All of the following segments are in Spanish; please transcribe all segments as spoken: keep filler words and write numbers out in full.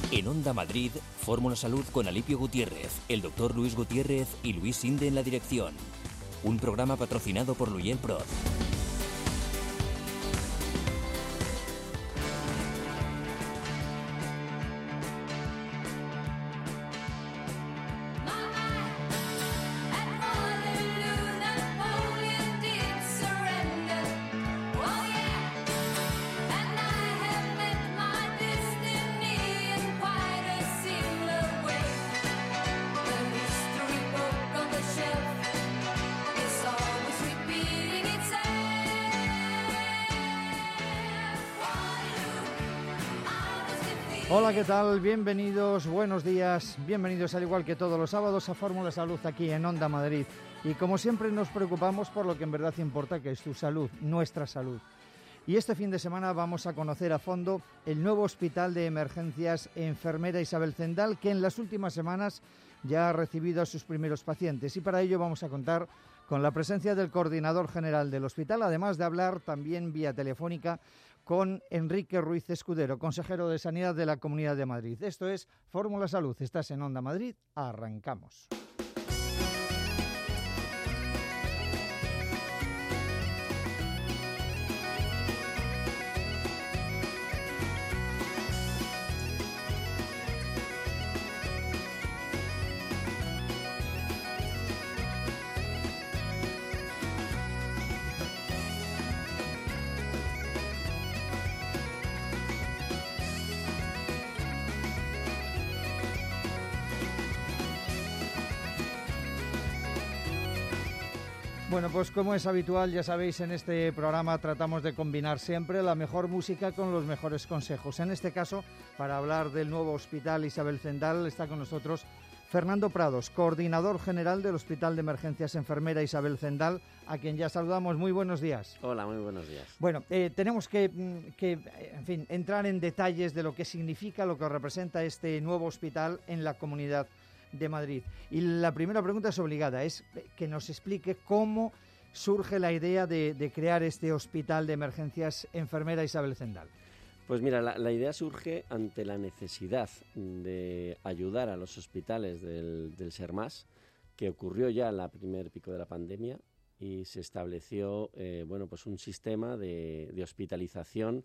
En Onda Madrid, Fórmula Salud con Alipio Gutiérrez, el doctor Luis Gutiérrez y Luis Sinde en la dirección. Un programa patrocinado por Luyel Proz. Hola, ¿qué tal? Bienvenidos, buenos días, bienvenidos al igual que todos los sábados a Fórmula Salud aquí en Onda Madrid. Y como siempre nos preocupamos por lo que en verdad importa, que es tu salud, nuestra salud. Y este fin de semana vamos a conocer a fondo el nuevo Hospital de Emergencias Enfermera Isabel Zendal, que en las últimas semanas ya ha recibido a sus primeros pacientes. Y para ello vamos a contar con la presencia del coordinador general del hospital, además de hablar también vía telefónica con Enrique Ruiz Escudero, consejero de Sanidad de la Comunidad de Madrid. Esto es Fórmula Salud. Estás en Onda Madrid. Arrancamos. Bueno, pues como es habitual, ya sabéis, en este programa tratamos de combinar siempre la mejor música con los mejores consejos. En este caso, para hablar del nuevo Hospital Isabel Zendal, está con nosotros Fernando Prados, coordinador general del Hospital de Emergencias Enfermera Isabel Zendal, a quien ya saludamos. Muy buenos días. Hola, muy buenos días. Bueno, eh, tenemos que, que, en fin, entrar en detalles de lo que significa, lo que representa este nuevo hospital en la Comunidad de Madrid. Y la primera pregunta es obligada, es que nos explique cómo surge la idea de, de crear este Hospital de Emergencias Enfermera Isabel Zendal. Pues mira, la, la idea surge ante la necesidad de ayudar a los hospitales del, del SERMAS, que ocurrió ya en la primer pico de la pandemia y se estableció eh, bueno, pues un sistema de, de hospitalización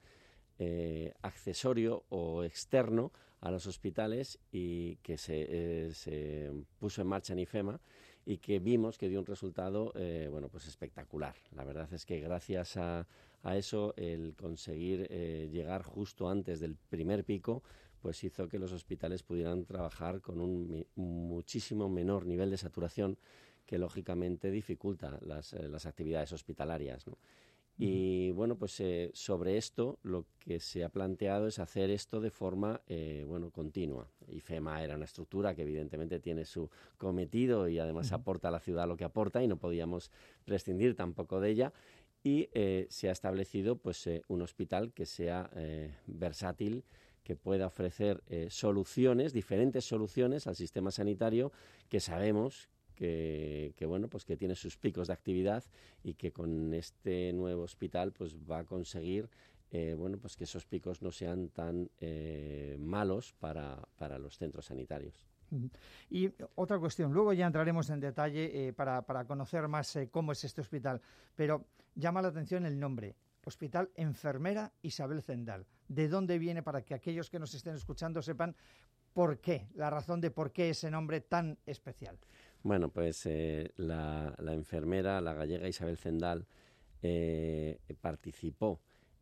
Eh, accesorio o externo a los hospitales y que se, eh, se puso en marcha en IFEMA y que vimos que dio un resultado eh, bueno, pues espectacular. La verdad es que gracias a, a eso, el conseguir eh, llegar justo antes del primer pico, pues hizo que los hospitales pudieran trabajar con un, mi, un muchísimo menor nivel de saturación que lógicamente dificulta las, eh, las actividades hospitalarias, ¿no? Y bueno, pues eh, sobre esto lo que se ha planteado es hacer esto de forma eh, bueno, continua. IFEMA era una estructura que evidentemente tiene su cometido y además uh-huh. aporta a la ciudad lo que aporta y no podíamos prescindir tampoco de ella. Y eh, se ha establecido pues eh, un hospital que sea eh, versátil, que pueda ofrecer eh, soluciones, diferentes soluciones al sistema sanitario que sabemos Que, que bueno, pues que tiene sus picos de actividad y que con este nuevo hospital pues va a conseguir eh, bueno, pues que esos picos no sean tan eh, malos para, para los centros sanitarios. Y otra cuestión, luego ya entraremos en detalle eh, para, para conocer más eh, cómo es este hospital, pero llama la atención el nombre, Hospital Enfermera Isabel Zendal. ¿De dónde viene, para que aquellos que nos estén escuchando sepan por qué, la razón de por qué ese nombre tan especial? Bueno, pues eh, la, la enfermera, la gallega Isabel Zendal, eh, participó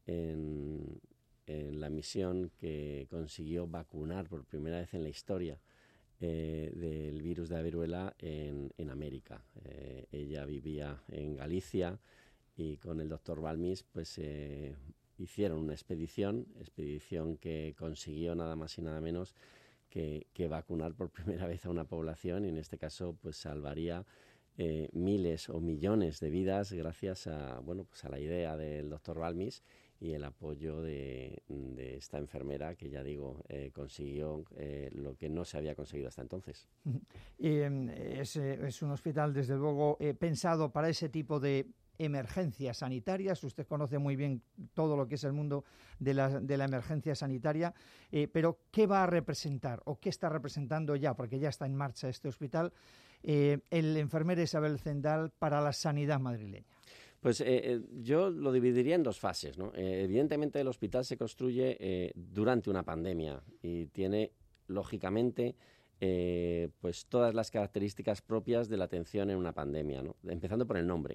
en, en la misión que consiguió vacunar por primera vez en la historia eh, del virus de la viruela en, en América. Eh, ella vivía en Galicia y con el doctor Balmis pues eh, hicieron una expedición, expedición que consiguió nada más y nada menos Que, que vacunar por primera vez a una población y en este caso pues salvaría eh, miles o millones de vidas gracias a bueno pues a la idea del doctor Balmis y el apoyo de, de esta enfermera que ya digo eh, consiguió eh, lo que no se había conseguido hasta entonces. Y, eh, es, es un hospital desde luego eh, pensado para ese tipo de emergencias sanitarias. Usted conoce muy bien todo lo que es el mundo de la, de la emergencia sanitaria, eh, pero ¿qué va a representar o qué está representando ya, porque ya está en marcha este hospital, eh, el enfermero Isabel Zendal para la sanidad madrileña? Pues eh, yo lo dividiría en dos fases, ¿no? Eh, evidentemente el hospital se construye eh, durante una pandemia y tiene, lógicamente, eh, pues todas las características propias de la atención en una pandemia, ¿no? Empezando por el nombre.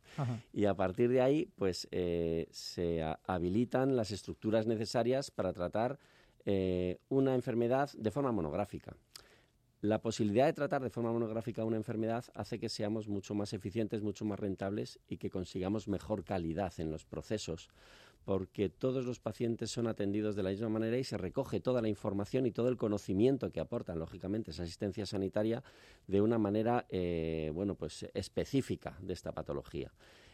Y a partir de ahí, pues eh, se a- habilitan las estructuras necesarias para tratar eh, una enfermedad de forma monográfica. La posibilidad de tratar de forma monográfica una enfermedad hace que seamos mucho más eficientes, mucho más rentables y que consigamos mejor calidad en los procesos, porque todos los pacientes son atendidos de la misma manera y se recoge toda la información y todo el conocimiento que aportan, lógicamente, esa asistencia sanitaria de una manera eh, bueno, pues, específica de esta patología.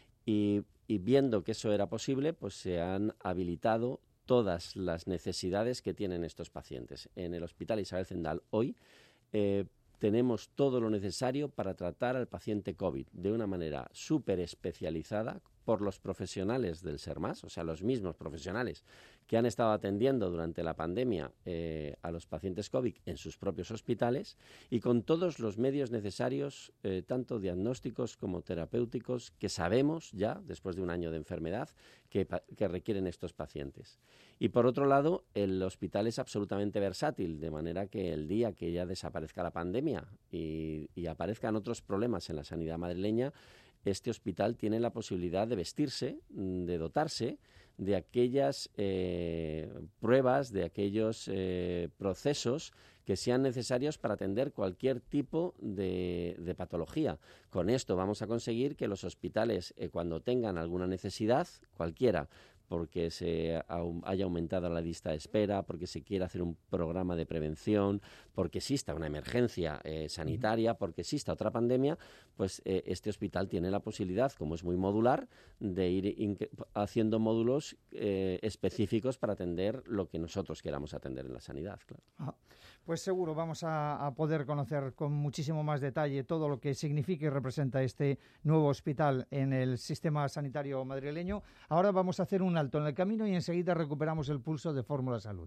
Y, y viendo que eso era posible, pues se han habilitado todas las necesidades que tienen estos pacientes. En el Hospital Isabel Zendal hoy Eh, tenemos todo lo necesario para tratar al paciente COVID de una manera súper especializada por los profesionales del SERMAS, o sea, los mismos profesionales que han estado atendiendo durante la pandemia eh, a los pacientes COVID en sus propios hospitales y con todos los medios necesarios, eh, tanto diagnósticos como terapéuticos, que sabemos ya, después de un año de enfermedad, que, que requieren estos pacientes. Y por otro lado, el hospital es absolutamente versátil, de manera que el día que ya desaparezca la pandemia y, y aparezcan otros problemas en la sanidad madrileña, este hospital tiene la posibilidad de vestirse, de dotarse de aquellas eh, pruebas, de aquellos eh, procesos que sean necesarios para atender cualquier tipo de, de patología. Con esto vamos a conseguir que los hospitales, eh, cuando tengan alguna necesidad, cualquiera, porque se haya aumentado la lista de espera, porque se quiera hacer un programa de prevención, porque exista una emergencia eh, sanitaria, porque exista otra pandemia, pues eh, este hospital tiene la posibilidad, como es muy modular, de ir haciendo módulos eh, específicos para atender lo que nosotros queramos atender en la sanidad. Claro. Ah, pues seguro vamos a, a poder conocer con muchísimo más detalle todo lo que significa y representa este nuevo hospital en el sistema sanitario madrileño. Ahora vamos a hacer un alto en el camino y enseguida recuperamos el pulso de Fórmula Salud.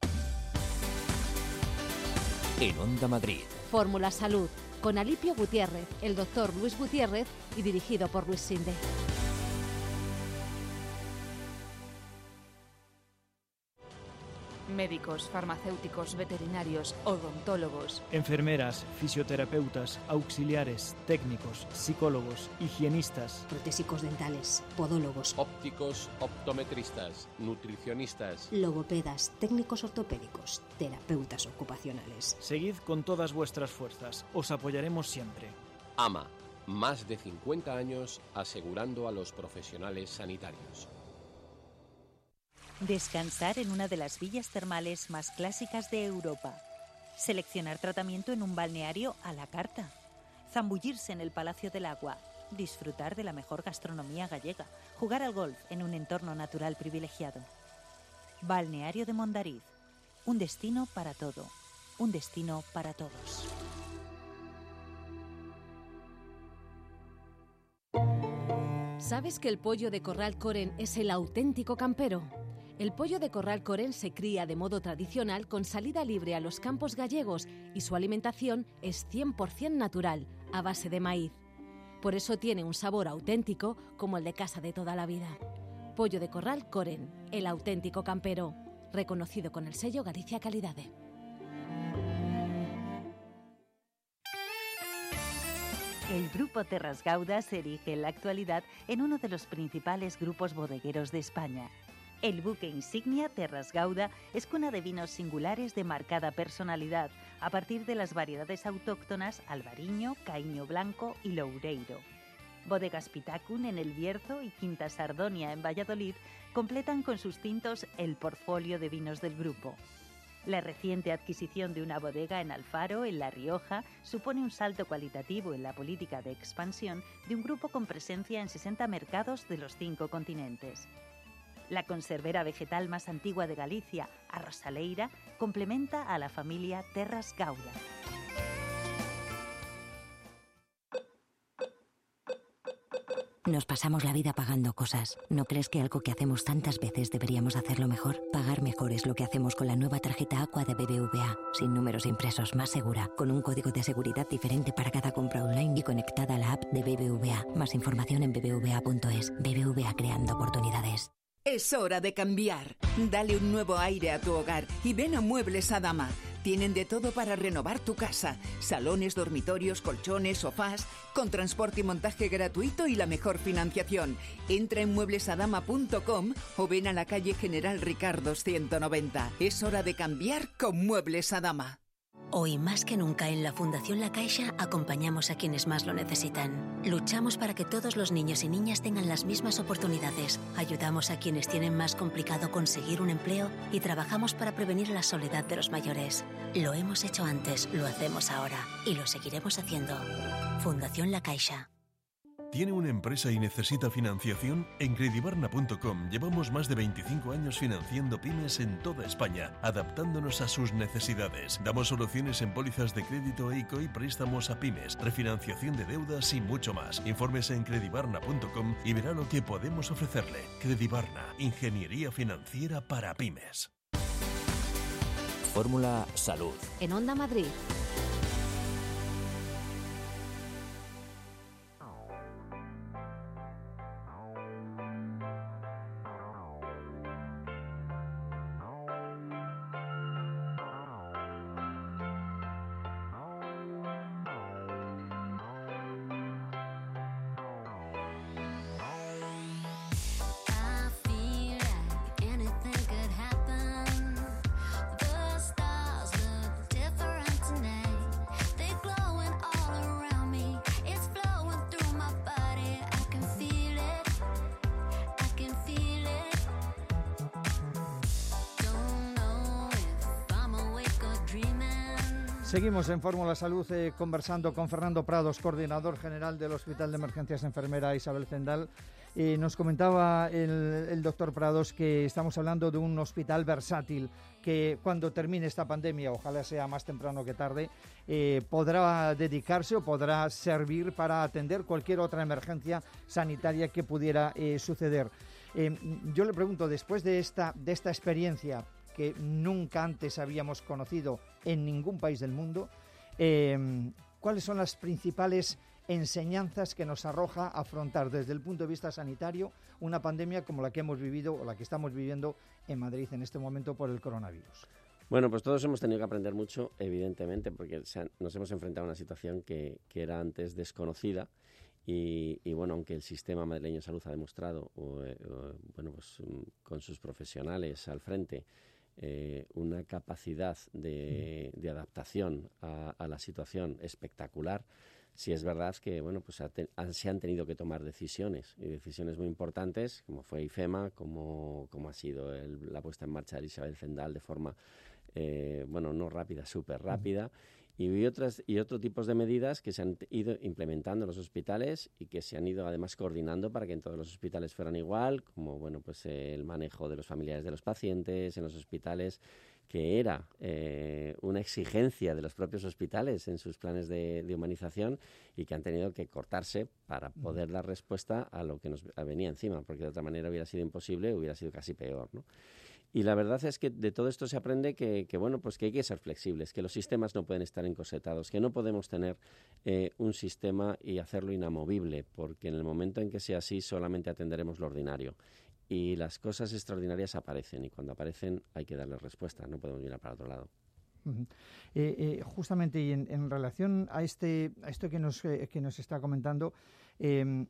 En Onda Madrid. Fórmula Salud, con Alipio Gutiérrez, el doctor Luis Gutiérrez y dirigido por Luis Sinde. Médicos, farmacéuticos, veterinarios, odontólogos, enfermeras, fisioterapeutas, auxiliares, técnicos, psicólogos, higienistas, protésicos dentales, podólogos, ópticos, optometristas, nutricionistas, logopedas, técnicos ortopédicos, terapeutas ocupacionales. Seguid con todas vuestras fuerzas, os apoyaremos siempre. A M A, más de cincuenta años asegurando a los profesionales sanitarios. Descansar en una de las villas termales más clásicas de Europa. Seleccionar tratamiento en un balneario a la carta. Zambullirse en el Palacio del Agua. Disfrutar de la mejor gastronomía gallega. Jugar al golf en un entorno natural privilegiado. Balneario de Mondariz. Un destino para todo. Un destino para todos. ¿Sabes que el pollo de Corral Coren es el auténtico campero? El pollo de Corral Coren se cría de modo tradicional con salida libre a los campos gallegos y su alimentación es cien por ciento natural, a base de maíz. Por eso tiene un sabor auténtico como el de casa de toda la vida. Pollo de Corral Coren, el auténtico campero, reconocido con el sello Galicia Calidade. El Grupo Terras Gauda se erige en la actualidad en uno de los principales grupos bodegueros de España. El buque insignia Terras Gauda es cuna de vinos singulares de marcada personalidad a partir de las variedades autóctonas Albariño, Caíño Blanco y Loureiro. Bodegas Pitacun en El Bierzo y Quinta Sardonia en Valladolid completan con sus tintos el portfolio de vinos del grupo. La reciente adquisición de una bodega en Alfaro, en La Rioja, supone un salto cualitativo en la política de expansión de un grupo con presencia en sesenta mercados de los cinco continentes. La conservera vegetal más antigua de Galicia, Arrosaleira, complementa a la familia Terras Gauda. Nos pasamos la vida pagando cosas. ¿No crees que algo que hacemos tantas veces deberíamos hacerlo mejor? Pagar mejor es lo que hacemos con la nueva tarjeta Aqua de B B V A. Sin números impresos, más segura, con un código de seguridad diferente para cada compra online y conectada a la app de B B V A. Más información en b b v a punto es. B B V A, creando oportunidades. Es hora de cambiar. Dale un nuevo aire a tu hogar y ven a Muebles Adama. Tienen de todo para renovar tu casa. Salones, dormitorios, colchones, sofás, con transporte y montaje gratuito y la mejor financiación. Entra en muebles adama punto com o ven a la calle General Ricardo ciento noventa. Es hora de cambiar con Muebles Adama. Hoy más que nunca en la Fundación La Caixa acompañamos a quienes más lo necesitan. Luchamos para que todos los niños y niñas tengan las mismas oportunidades. Ayudamos a quienes tienen más complicado conseguir un empleo y trabajamos para prevenir la soledad de los mayores. Lo hemos hecho antes, lo hacemos ahora y lo seguiremos haciendo. Fundación La Caixa. ¿Tiene una empresa y necesita financiación? En credibarna punto com llevamos más de veinticinco años financiando pymes en toda España, adaptándonos a sus necesidades. Damos soluciones en pólizas de crédito e I C O y préstamos a pymes, refinanciación de deudas y mucho más. Infórmese en credibarna punto com y verá lo que podemos ofrecerle. Credibarna, ingeniería financiera para pymes. Fórmula Salud. En Onda Madrid. Seguimos en Fórmula Salud eh, conversando con Fernando Prados, coordinador general del Hospital de Emergencias Enfermera Isabel Zendal. Eh, nos comentaba el, el doctor Prados que estamos hablando de un hospital versátil que cuando termine esta pandemia, ojalá sea más temprano que tarde, eh, podrá dedicarse o podrá servir para atender cualquier otra emergencia sanitaria que pudiera eh, suceder. Eh, yo le pregunto, después de esta, de esta experiencia que nunca antes habíamos conocido en ningún país del mundo, eh, ¿cuáles son las principales enseñanzas que nos arroja afrontar desde el punto de vista sanitario una pandemia como la que hemos vivido o la que estamos viviendo en Madrid en este momento por el coronavirus? Bueno, pues todos hemos tenido que aprender mucho, evidentemente, porque nos hemos enfrentado a una situación que, que era antes desconocida. Y, y bueno, aunque el sistema madrileño de salud ha demostrado, o, o, bueno, pues con sus profesionales al frente, Eh, una capacidad de, de adaptación a, a la situación espectacular, sí es verdad que bueno, pues ha te, han, se han tenido que tomar decisiones, y decisiones muy importantes, como fue IFEMA, como, como ha sido el, la puesta en marcha de Isabel Zendal de forma, eh, bueno, no rápida, súper rápida, y otras y otros tipos de medidas que se han ido implementando en los hospitales y que se han ido además coordinando para que en todos los hospitales fueran igual, como bueno, pues eh, el manejo de los familiares de los pacientes en los hospitales, que era eh, una exigencia de los propios hospitales en sus planes de, de humanización y que han tenido que cortarse para poder dar respuesta a lo que nos venía encima, porque de otra manera hubiera sido imposible, hubiera sido casi peor, ¿no? Y la verdad es que de todo esto se aprende que, que bueno, pues que hay que ser flexibles, que los sistemas no pueden estar encorsetados, que no podemos tener eh, un sistema y hacerlo inamovible, porque en el momento en que sea así solamente atenderemos lo ordinario. Y las cosas extraordinarias aparecen, y cuando aparecen hay que darles respuesta, no podemos mirar para otro lado. Uh-huh. eh, eh, justamente, y en, en relación a este a esto que nos, eh, que nos está comentando, eh,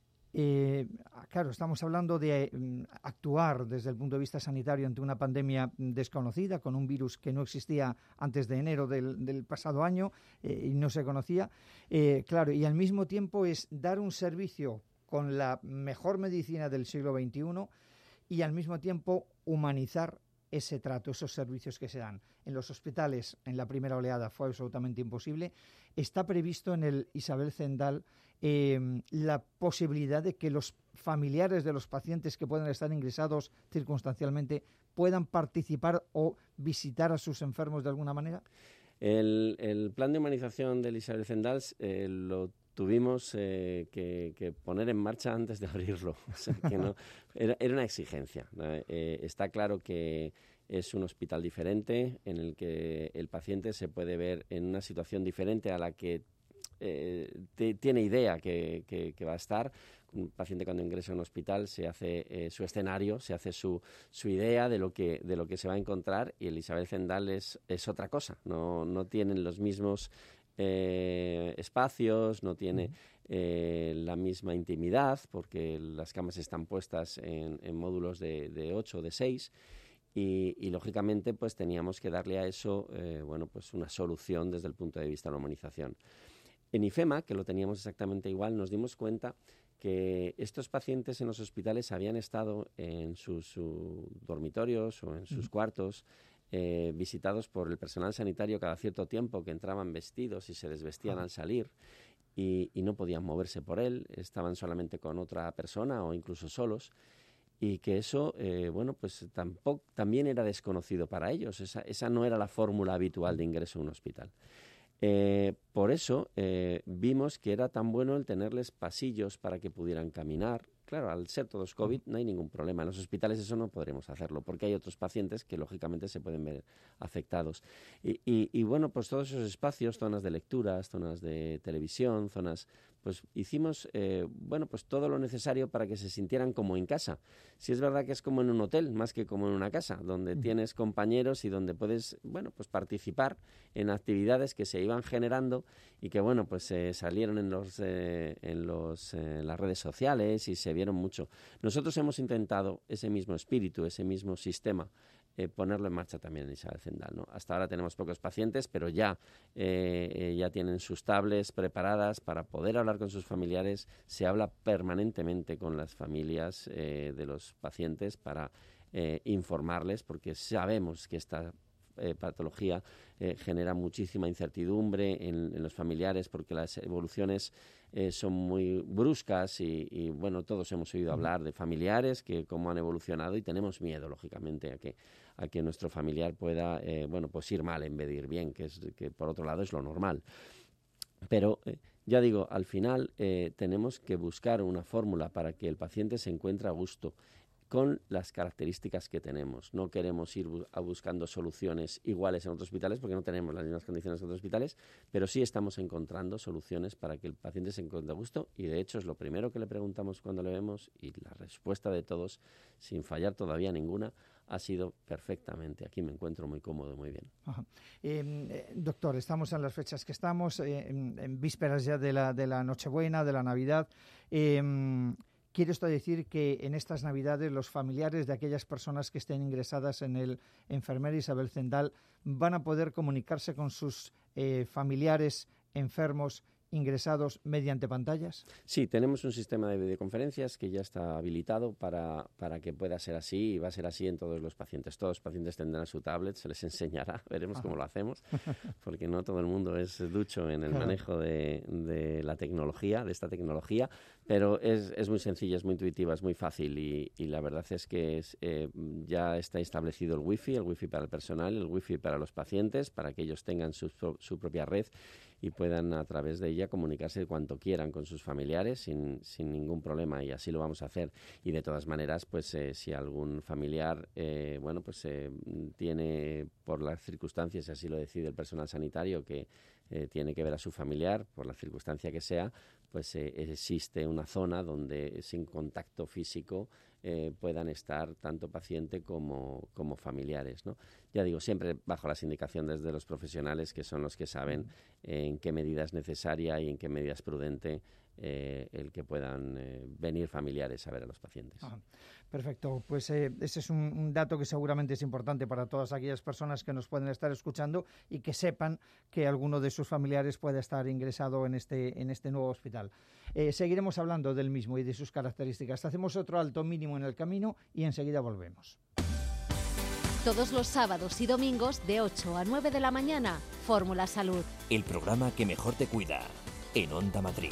Eh, claro, estamos hablando de um, actuar desde el punto de vista sanitario ante una pandemia desconocida, con un virus que no existía antes de enero del, del pasado año eh, y no se conocía. Eh, claro, y al mismo tiempo es dar un servicio con la mejor medicina del siglo veintiuno y al mismo tiempo humanizar ese trato, esos servicios que se dan. En los hospitales, en la primera oleada, fue absolutamente imposible. Está previsto en el Isabel Zendal eh, la posibilidad de que los familiares de los pacientes que puedan estar ingresados circunstancialmente puedan participar o visitar a sus enfermos de alguna manera. El, el plan de humanización del Isabel Zendal eh, lo tuvimos eh, que, que poner en marcha antes de abrirlo. O sea, que no, era, era una exigencia. Eh, está claro que es un hospital diferente en el que el paciente se puede ver en una situación diferente a la que eh, te, tiene idea que, que, que va a estar. Un paciente cuando ingresa a un hospital se hace eh, su escenario, se hace su, su idea de lo que de lo que se va a encontrar, y el Isabel Zendal es, es otra cosa. No, no tienen los mismos eh, espacios, no tiene eh, la misma intimidad, porque las camas están puestas en, en módulos de, de ocho o de seis. Y, y lógicamente pues teníamos que darle a eso eh, bueno, pues una solución desde el punto de vista de la humanización. En IFEMA, que lo teníamos exactamente igual, nos dimos cuenta que estos pacientes en los hospitales habían estado en sus su dormitorios o en sus mm. cuartos eh, visitados por el personal sanitario cada cierto tiempo, que entraban vestidos y se desvestían ah. al salir y, y no podían moverse por él, estaban solamente con otra persona o incluso solos. Y que eso, eh, bueno, pues tampoco, también era desconocido para ellos. Esa, esa no era la fórmula habitual de ingreso a un hospital. Eh, por eso eh, vimos que era tan bueno el tenerles pasillos para que pudieran caminar. Claro, al ser todos COVID no hay ningún problema. En los hospitales eso no podremos hacerlo, porque hay otros pacientes que lógicamente se pueden ver afectados. Y, y, y bueno, pues todos esos espacios, zonas de lecturas, zonas de televisión, zonas... pues hicimos eh, bueno, pues todo lo necesario para que se sintieran como en casa. Si es verdad que es como en un hotel, más que como en una casa, donde mm. tienes compañeros y donde puedes, bueno, pues participar en actividades que se iban generando y que, bueno, pues eh, salieron en los eh, en los eh, las redes sociales y se vieron mucho. Nosotros hemos intentado ese mismo espíritu, ese mismo sistema, Eh, ponerlo en marcha también en Isabel Zendal, ¿no? Hasta ahora tenemos pocos pacientes, pero ya, eh, eh, ya tienen sus tablets preparadas para poder hablar con sus familiares. Se habla permanentemente con las familias eh, de los pacientes para eh, informarles, porque sabemos que esta eh, patología eh, genera muchísima incertidumbre en, en los familiares, porque las evoluciones Eh, son muy bruscas y, y, bueno, todos hemos oído hablar de familiares que cómo han evolucionado y tenemos miedo, lógicamente, a que, a que nuestro familiar pueda, eh, bueno, pues ir mal en vez de ir bien, que, es, que por otro lado es lo normal. Pero, eh, ya digo, al final eh, tenemos que buscar una fórmula para que el paciente se encuentre a gusto con las características que tenemos. No queremos ir bu- a buscando soluciones iguales en otros hospitales porque no tenemos las mismas condiciones que otros hospitales, pero sí estamos encontrando soluciones para que el paciente se encuentre a gusto, y de hecho es lo primero que le preguntamos cuando le vemos, y la respuesta de todos, sin fallar todavía ninguna, ha sido perfectamente. Aquí me encuentro muy cómodo, muy bien. Ajá. Eh, doctor, estamos en las fechas que estamos, eh, en, en vísperas ya de la, de la Nochebuena, de la Navidad. Eh, ¿Quiere esto decir que en estas Navidades los familiares de aquellas personas que estén ingresadas en el enfermería Isabel Zendal van a poder comunicarse con sus eh, familiares enfermos ingresados mediante pantallas? Sí, tenemos un sistema de videoconferencias que ya está habilitado para, para que pueda ser así, y va a ser así en todos los pacientes. Todos los pacientes tendrán su tablet, se les enseñará, veremos ah. cómo lo hacemos, porque no todo el mundo es ducho en el claro. manejo de, de la tecnología, de esta tecnología, pero es, es muy sencilla, es muy intuitiva, es muy fácil, y, y la verdad es que es, eh, ya está establecido el wifi, el wifi para el personal, el wifi para los pacientes, para que ellos tengan su, su propia red y puedan a través de ella comunicarse cuanto quieran con sus familiares sin, sin ningún problema, y así lo vamos a hacer. Y de todas maneras, pues eh, si algún familiar eh, bueno, pues eh, tiene, por las circunstancias, y así lo decide el personal sanitario, que eh, tiene que ver a su familiar, por la circunstancia que sea, pues eh, existe una zona donde sin contacto físico eh, puedan estar tanto paciente como, como familiares, ¿no? Ya digo, siempre bajo las indicaciones de los profesionales, que son los que saben eh, en qué medida es necesaria y en qué medida es prudente eh, el que puedan eh, venir familiares a ver a los pacientes. Ajá. Perfecto, pues eh, ese es un, un dato que seguramente es importante para todas aquellas personas que nos pueden estar escuchando y que sepan que alguno de sus familiares puede estar ingresado en este, en este nuevo hospital. Eh, seguiremos hablando del mismo y de sus características. Hacemos otro alto mínimo en el camino y enseguida volvemos. Todos los sábados y domingos de ocho a nueve de la mañana, Fórmula Salud. El programa que mejor te cuida, en Onda Madrid.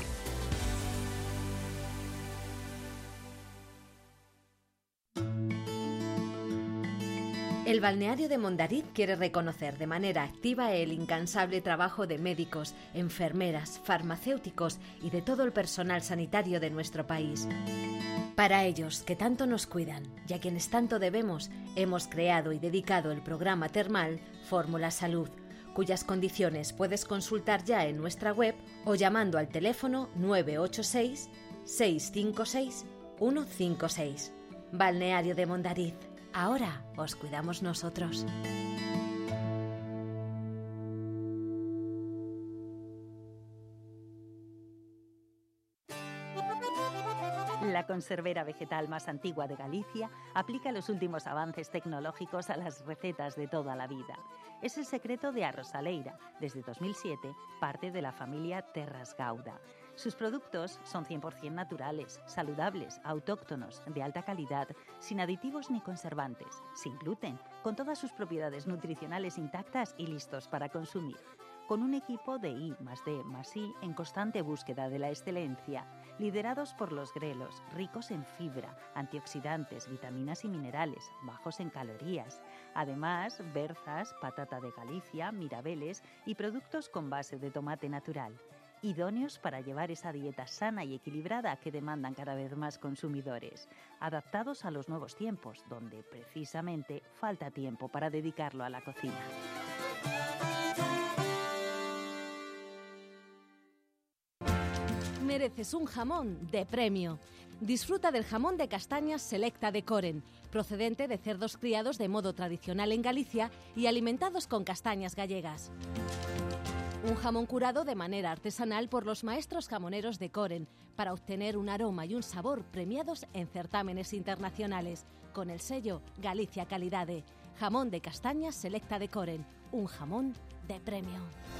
El El balneario de Mondariz quiere reconocer de manera activa el incansable trabajo de médicos, enfermeras, farmacéuticos y de todo el personal sanitario de nuestro país. Para ellos, que tanto nos cuidan y a quienes tanto debemos, hemos creado y dedicado el programa termal Fórmula Salud, cuyas condiciones puedes consultar ya en nuestra web o llamando al teléfono nueve ocho seis, seis cinco seis, uno cinco seis. Balneario de Mondariz. Ahora os cuidamos nosotros. La conservera vegetal más antigua de Galicia aplica los últimos avances tecnológicos a las recetas de toda la vida. Es el secreto de Arrosaleira, desde dos mil siete, parte de la familia Terras Gauda. Sus productos son cien por ciento naturales, saludables, autóctonos, de alta calidad, sin aditivos ni conservantes, sin gluten, con todas sus propiedades nutricionales intactas y listos para consumir. Con un equipo de I más D más I en constante búsqueda de la excelencia, liderados por los grelos, ricos en fibra, antioxidantes, vitaminas y minerales, bajos en calorías. Además, berzas, patata de Galicia, mirabeles y productos con base de tomate natural. Idóneos para llevar esa dieta sana y equilibrada que demandan cada vez más consumidores, adaptados a los nuevos tiempos, donde precisamente falta tiempo para dedicarlo a la cocina. Mereces un jamón de premio. Disfruta del jamón de castañas Selecta de Coren, procedente de cerdos criados de modo tradicional en Galicia y alimentados con castañas gallegas. Un jamón curado de manera artesanal por los maestros jamoneros de Coren para obtener un aroma y un sabor premiados en certámenes internacionales con el sello Galicia Calidade. Jamón de castañas Selecta de Coren, un jamón de premio.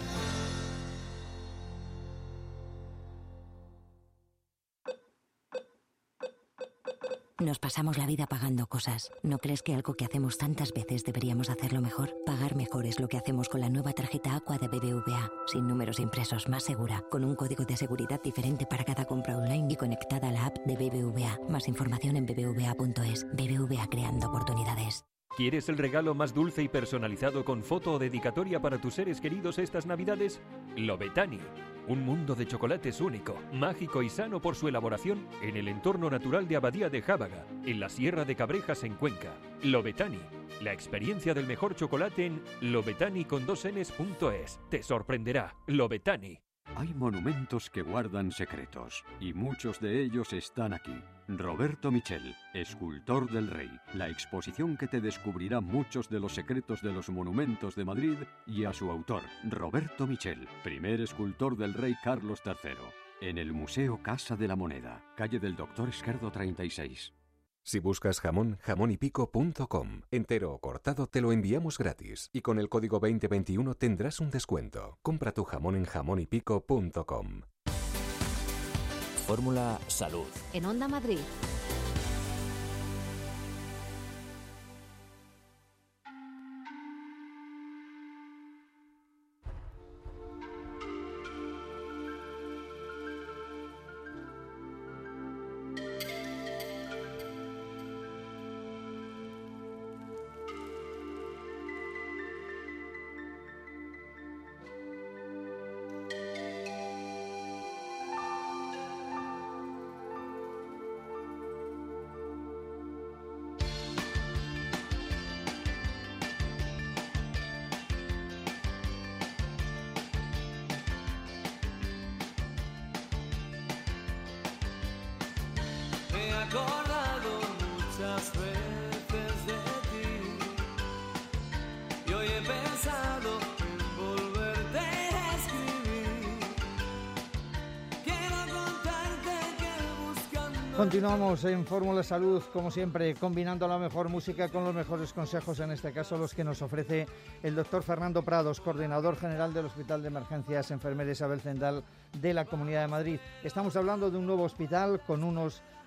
Nos pasamos la vida pagando cosas. ¿No crees que algo que hacemos tantas veces deberíamos hacerlo mejor? Pagar mejor es lo que hacemos con la nueva tarjeta Aqua de B B V A. Sin números impresos, más segura, con un código de seguridad diferente para cada compra online y conectada a la app de B B V A. Más información en b b v a punto es. B B V A, creando oportunidades. ¿Quieres el regalo más dulce y personalizado con foto o dedicatoria para tus seres queridos estas Navidades? Lobetani. Un mundo de chocolates único, mágico y sano por su elaboración en el entorno natural de Abadía de Jábaga, en la Sierra de Cabrejas en Cuenca. Lobetani. La experiencia del mejor chocolate en lobetani con dos enes punto es. Te sorprenderá. Lobetani. Hay monumentos que guardan secretos, y muchos de ellos están aquí. Roberto Michel, escultor del Rey, la exposición que te descubrirá muchos de los secretos de los monumentos de Madrid, y a su autor, Roberto Michel, primer escultor del Rey Carlos tercero, en el Museo Casa de la Moneda, calle del Doctor Esquerdo treinta y seis. Si buscas jamón, jamón y pico punto com. Entero o cortado te lo enviamos gratis. Y con el código veinte veintiuno tendrás un descuento. Compra tu jamón en jamón y pico punto com. Fórmula Salud. En Onda Madrid. acordado muchas veces de ti y hoy he pensado en volverte a escribir. Quiero contarte que buscando... Continuamos en Fórmula Salud, como siempre, combinando la mejor música con los mejores consejos, en este caso los que nos ofrece el doctor Fernando Prados, coordinador general del Hospital de Emergencias Enfermera Isabel Zendal de la Comunidad de Madrid. Estamos hablando de un nuevo hospital con unos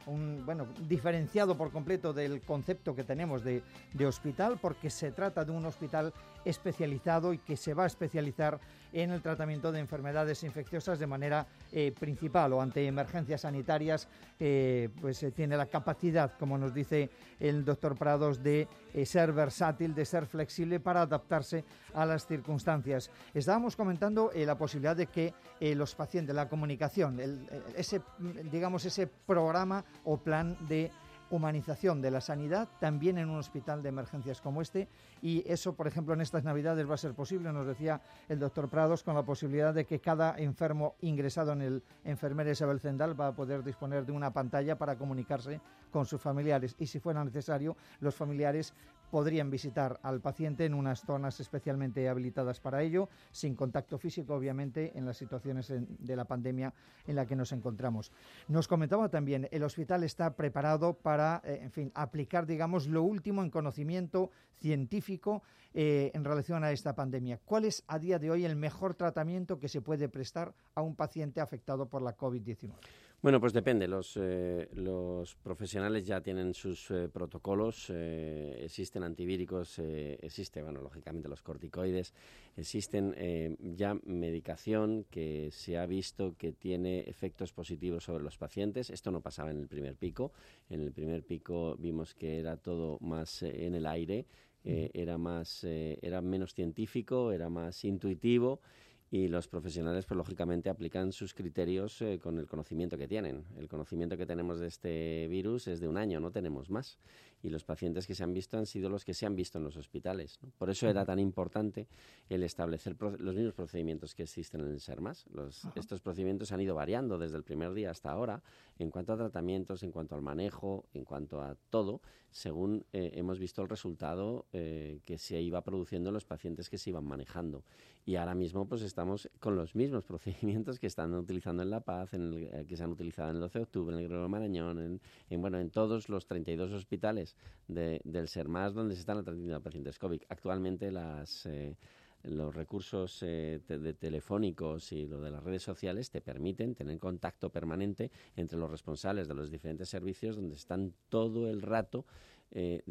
un, bueno, diferenciado por completo del concepto que tenemos de, de hospital, porque se trata de un hospital especializado y que se va a especializar en el tratamiento de enfermedades infecciosas de manera eh, principal o ante emergencias sanitarias, eh, pues eh, tiene la capacidad, como nos dice el doctor Prados, de eh, ser versátil, de ser flexible para adaptarse a las circunstancias. Estábamos comentando eh, la posibilidad de que eh, los pacientes, la comunicación, el, ese, digamos, ese programa o plan de humanización de la sanidad también en un hospital de emergencias como este, y eso, por ejemplo, en estas Navidades va a ser posible, nos decía el doctor Prados, con la posibilidad de que cada enfermo ingresado en el Enfermería Isabel Zendal va a poder disponer de una pantalla para comunicarse con sus familiares, y si fuera necesario, los familiares podrían visitar al paciente en unas zonas especialmente habilitadas para ello, sin contacto físico, obviamente, en las situaciones de la pandemia en la que nos encontramos. Nos comentaba también, el hospital está preparado para, eh, en fin, aplicar, digamos, lo último en conocimiento científico eh, en relación a esta pandemia. ¿Cuál es, a día de hoy, el mejor tratamiento que se puede prestar a un paciente afectado por la COVID diecinueve? Bueno, pues depende. Los, eh, los profesionales ya tienen sus eh, protocolos, eh, existen antivíricos, eh, existe, bueno, lógicamente los corticoides, existen eh, ya medicación que se ha visto que tiene efectos positivos sobre los pacientes. Esto no pasaba en el primer pico. En el primer pico vimos que era todo más eh, en el aire, eh, era más, eh, era menos científico, era más intuitivo. Y los profesionales, pues lógicamente, aplican sus criterios eh, con el conocimiento que tienen. El conocimiento que tenemos de este virus es de un año, no tenemos más. Y los pacientes que se han visto han sido los que se han visto en los hospitales, ¿no? Por eso era tan importante el establecer pro- los mismos procedimientos que existen en el SERMAS. Los, estos procedimientos han ido variando desde el primer día hasta ahora en cuanto a tratamientos, en cuanto al manejo, en cuanto a todo, según eh, hemos visto el resultado eh, que se iba produciendo en los pacientes que se iban manejando. Y ahora mismo pues estamos con los mismos procedimientos que están utilizando en La Paz, en el, eh, que se han utilizado en el doce de octubre, en el Gregorio Marañón, en, en, bueno, en todos los treinta y dos hospitales de, del SERMAS donde se están atendiendo a pacientes COVID. Actualmente las... Eh, los recursos eh, de, de telefónicos y lo de las redes sociales te permiten tener contacto permanente entre los responsables de los diferentes servicios donde están todo el rato eh,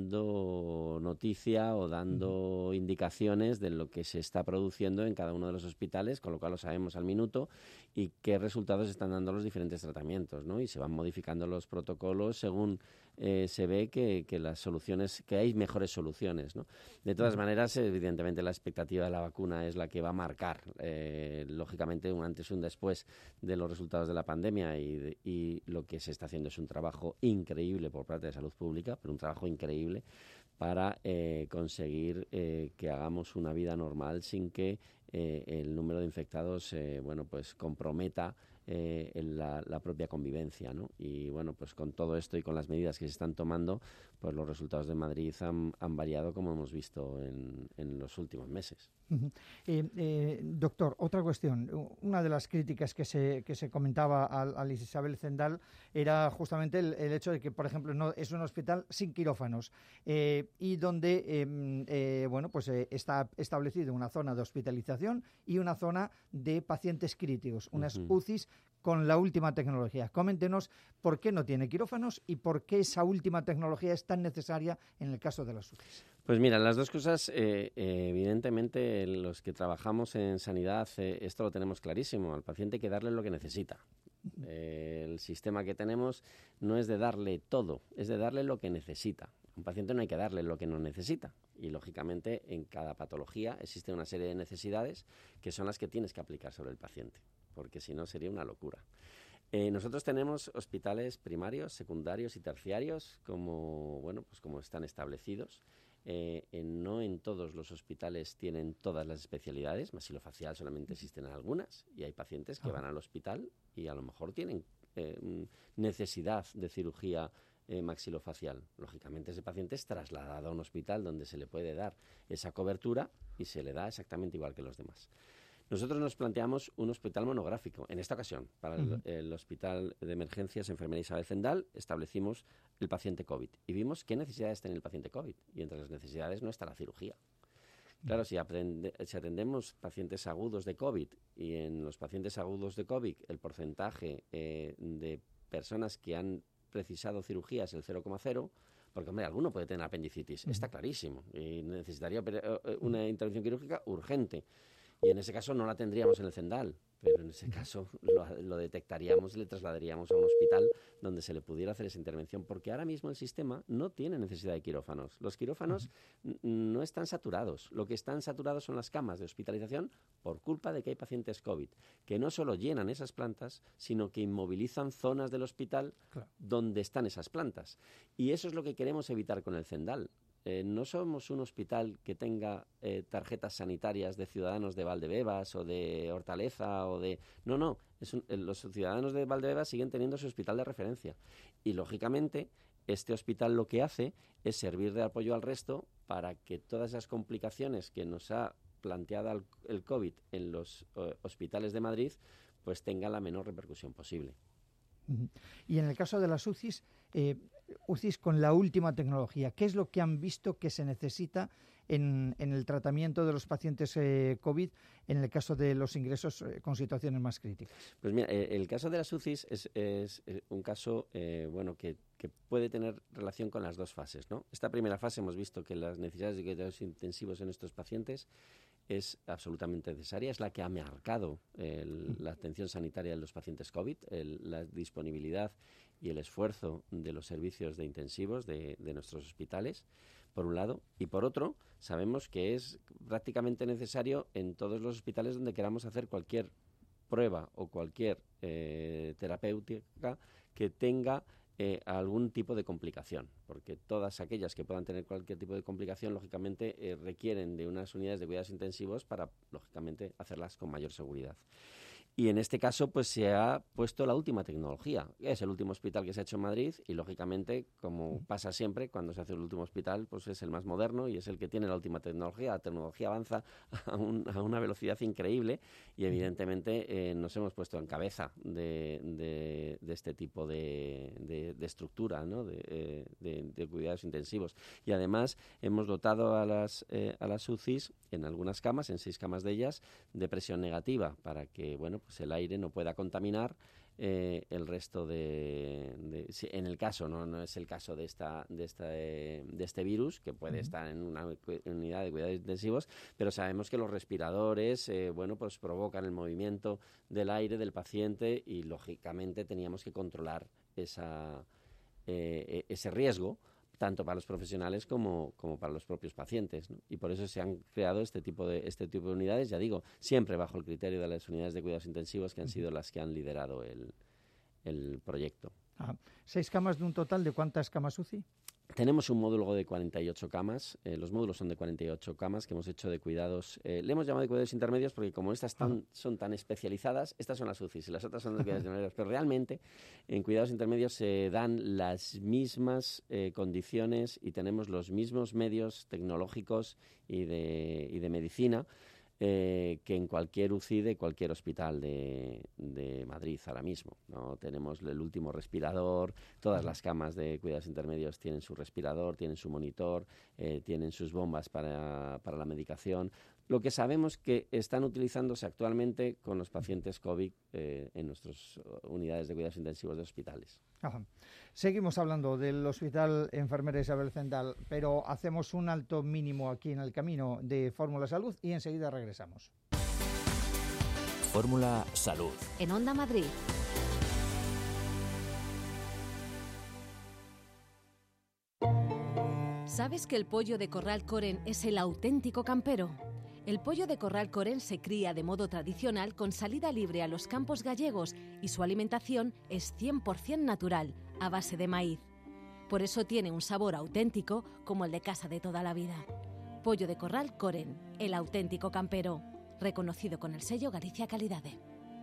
dando noticia o dando uh-huh. indicaciones de lo que se está produciendo en cada uno de los hospitales, con lo cual lo sabemos al minuto y qué resultados están dando los diferentes tratamientos, ¿no? Y se van modificando los protocolos según eh, se ve que, que las soluciones, que hay mejores soluciones, ¿no? De todas uh-huh. maneras, evidentemente la expectativa de la vacuna es la que va a marcar, eh, lógicamente, un antes y un después de los resultados de la pandemia y, de, y lo que se está haciendo es un trabajo increíble por parte de Salud Pública, pero un trabajo increíble para eh, conseguir eh, que hagamos una vida normal sin que eh, el número de infectados eh, bueno, pues comprometa eh, en la, la propia convivencia, ¿no? Y bueno, pues con todo esto y con las medidas que se están tomando, pues los resultados de Madrid han, han variado como hemos visto en, en los últimos meses. Uh-huh. Eh, eh, doctor, otra cuestión. Una de las críticas que se, que se comentaba al, al Isabel Zendal era justamente el, el hecho de que, por ejemplo, no es un hospital sin quirófanos eh, y donde eh, eh, bueno, pues eh, está establecido una zona de hospitalización y una zona de pacientes críticos, unas uh-huh. U C Is con la última tecnología. Coméntenos por qué no tiene quirófanos y por qué esa última tecnología es tan necesaria en el caso de las U C Is. Pues mira, las dos cosas, eh, eh, evidentemente, los que trabajamos en sanidad, eh, esto lo tenemos clarísimo. Al paciente hay que darle lo que necesita. Eh, el sistema que tenemos no es de darle todo, es de darle lo que necesita. A un paciente no hay que darle lo que no necesita. Y, lógicamente, en cada patología existe una serie de necesidades que son las que tienes que aplicar sobre el paciente, porque si no sería una locura. Eh, nosotros tenemos hospitales primarios, secundarios y terciarios como, bueno, pues como están establecidos. Eh, en, no en todos los hospitales tienen todas las especialidades, maxilofacial solamente existen algunas y hay pacientes que van al hospital y a lo mejor tienen eh, necesidad de cirugía eh, maxilofacial. Lógicamente ese paciente es trasladado a un hospital donde se le puede dar esa cobertura y se le da exactamente igual que los demás. Nosotros nos planteamos un hospital monográfico. En esta ocasión, para uh-huh. el, el Hospital de Emergencias Enfermería Isabel Zendal, establecimos el paciente COVID y vimos qué necesidades tiene el paciente COVID. Y entre las necesidades no está la cirugía. Claro, si, aprende, si atendemos pacientes agudos de COVID y en los pacientes agudos de COVID el porcentaje eh, de personas que han precisado cirugía es el cero coma cero, porque, hombre, alguno puede tener apendicitis, uh-huh. está clarísimo, y necesitaría una intervención quirúrgica urgente. Y en ese caso no la tendríamos en el Zendal, pero en ese caso lo, lo detectaríamos y le trasladaríamos a un hospital donde se le pudiera hacer esa intervención, porque ahora mismo el sistema no tiene necesidad de quirófanos. Los quirófanos uh-huh. no están saturados. Lo que están saturados son las camas de hospitalización por culpa de que hay pacientes COVID, que no solo llenan esas plantas, sino que inmovilizan zonas del hospital claro. donde están esas plantas. Y eso es lo que queremos evitar con el Zendal. Eh, no somos un hospital que tenga eh, tarjetas sanitarias de ciudadanos de Valdebebas o de Hortaleza o de... No, no, es un, eh, los ciudadanos de Valdebebas siguen teniendo su hospital de referencia. Y, lógicamente, este hospital lo que hace es servir de apoyo al resto para que todas esas complicaciones que nos ha planteado el, el COVID en los eh, hospitales de Madrid, pues tengan la menor repercusión posible. Uh-huh. Y en el caso de las U C Is, eh, U C Is con la última tecnología, ¿qué es lo que han visto que se necesita en, en el tratamiento de los pacientes eh, COVID en el caso de los ingresos eh, con situaciones más críticas? Pues mira, eh, el caso de las U C Is es, es, es un caso eh, bueno que, que puede tener relación con las dos fases, ¿no? Esta primera fase hemos visto que las necesidades de cuidados intensivos en estos pacientes es absolutamente necesaria, es la que ha marcado el, la atención sanitaria de los pacientes COVID, el, la disponibilidad y el esfuerzo de los servicios de intensivos de, de nuestros hospitales, por un lado, y por otro, sabemos que es prácticamente necesario en todos los hospitales donde queramos hacer cualquier prueba o cualquier eh, terapéutica que tenga Eh, algún tipo de complicación, porque todas aquellas que puedan tener cualquier tipo de complicación, lógicamente, eh, requieren de unas unidades de cuidados intensivos para, lógicamente, hacerlas con mayor seguridad. Y en este caso, pues se ha puesto la última tecnología. Es el último hospital que se ha hecho en Madrid y, lógicamente, como pasa siempre, cuando se hace el último hospital, pues es el más moderno y es el que tiene la última tecnología. La tecnología avanza a, un, a una velocidad increíble y, evidentemente, eh, nos hemos puesto en cabeza de, de, de este tipo de, de, de estructura, ¿no? de, eh, de, de cuidados intensivos. Y, además, hemos dotado a las, eh, a las U C Is, en algunas camas, en seis camas de ellas, de presión negativa para que, bueno, pues el aire no pueda contaminar eh, el resto de, de si, en el caso no no es el caso de esta de esta de, de este virus que puede uh-huh. estar en una unidad de cuidados intensivos, pero sabemos que los respiradores eh, bueno pues provocan el movimiento del aire del paciente y, lógicamente, teníamos que controlar esa eh, ese riesgo tanto para los profesionales como, como para los propios pacientes, ¿no? Y por eso se han creado este tipo de este tipo de unidades, ya digo, siempre bajo el criterio de las unidades de cuidados intensivos, que han sido las que han liderado el, el proyecto. Ah, ¿seis camas de un total de cuántas camas U C I? Tenemos un módulo de cuarenta y ocho camas, eh, los módulos son de cuarenta y ocho camas que hemos hecho de cuidados, eh, le hemos llamado de cuidados intermedios porque como estas tan, son tan especializadas, estas son las U C Is y las otras son de cuidados intermedios, pero realmente en cuidados intermedios se dan las mismas eh, condiciones y tenemos los mismos medios tecnológicos y de, y de medicina Eh, que en cualquier U C I de cualquier hospital de, de Madrid ahora mismo, ¿no? Tenemos el último respirador, todas las camas de cuidados intermedios tienen su respirador, tienen su monitor, eh, tienen sus bombas para, para la medicación. Lo que sabemos que están utilizándose actualmente con los pacientes COVID eh, en nuestras unidades de cuidados intensivos de hospitales. Ajá. Seguimos hablando del Hospital Enfermera Isabel Zendal, pero hacemos un alto mínimo aquí en el camino de Fórmula Salud y enseguida regresamos. Fórmula Salud. En Onda Madrid. ¿Sabes que el pollo de Corral Coren es el auténtico campero? El pollo de Corral Coren se cría de modo tradicional con salida libre a los campos gallegos y su alimentación es cien por ciento natural, a base de maíz. Por eso tiene un sabor auténtico como el de casa de toda la vida. Pollo de Corral Coren, el auténtico campero, reconocido con el sello Galicia Calidade.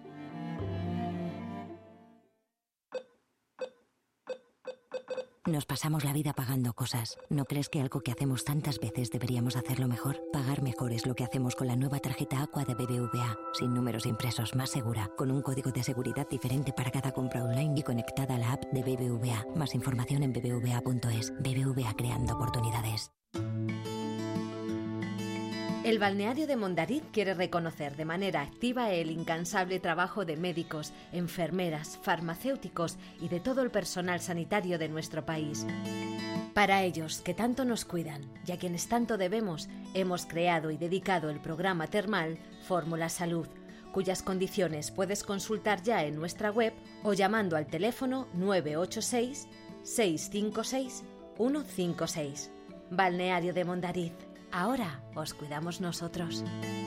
Nos pasamos la vida pagando cosas. ¿No crees que algo que hacemos tantas veces deberíamos hacerlo mejor? Pagar mejor es lo que hacemos con la nueva tarjeta Aqua de B B V A. Sin números impresos, más segura, con un código de seguridad diferente para cada compra online y conectada a la app de B B V A. Más información en b b v a punto es. B B V A, creando oportunidades. El balneario de Mondariz quiere reconocer de manera activa el incansable trabajo de médicos, enfermeras, farmacéuticos y de todo el personal sanitario de nuestro país. Para ellos, que tanto nos cuidan y a quienes tanto debemos, hemos creado y dedicado el programa termal Fórmula Salud, cuyas condiciones puedes consultar ya en nuestra web o llamando al teléfono nueve ocho seis, seis cinco seis, uno cinco seis. Balneario de Mondariz. Ahora os cuidamos nosotros.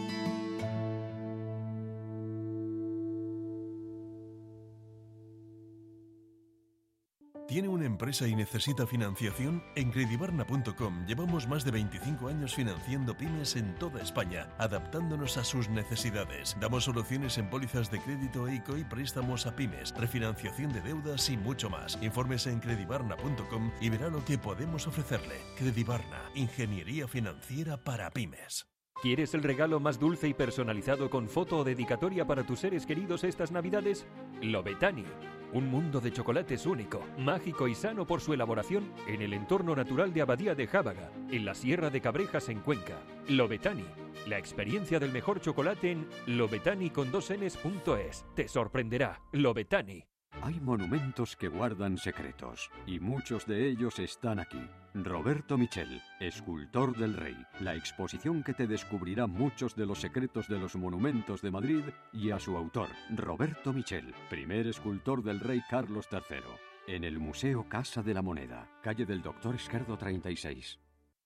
¿Tiene una empresa y necesita financiación? En credibarna punto com llevamos más de veinticinco años financiando pymes en toda España, adaptándonos a sus necesidades. Damos soluciones en pólizas de crédito e ICO y préstamos a pymes, refinanciación de deudas y mucho más. Infórmese en credibarna punto com y verá lo que podemos ofrecerle. Credibarna, ingeniería financiera para pymes. ¿Quieres el regalo más dulce y personalizado con foto o dedicatoria para tus seres queridos estas Navidades? Lobetani. Un mundo de chocolates único, mágico y sano por su elaboración en el entorno natural de Abadía de Jábaga, en la Sierra de Cabrejas en Cuenca. Lobetani. La experiencia del mejor chocolate en lobetani con dos enes punto es. Te sorprenderá. Lobetani. Hay monumentos que guardan secretos, y muchos de ellos están aquí. Roberto Michel, escultor del Rey, la exposición que te descubrirá muchos de los secretos de los monumentos de Madrid, y a su autor, Roberto Michel, primer escultor del Rey Carlos tercero, en el Museo Casa de la Moneda, calle del Doctor Esquerdo treinta y seis.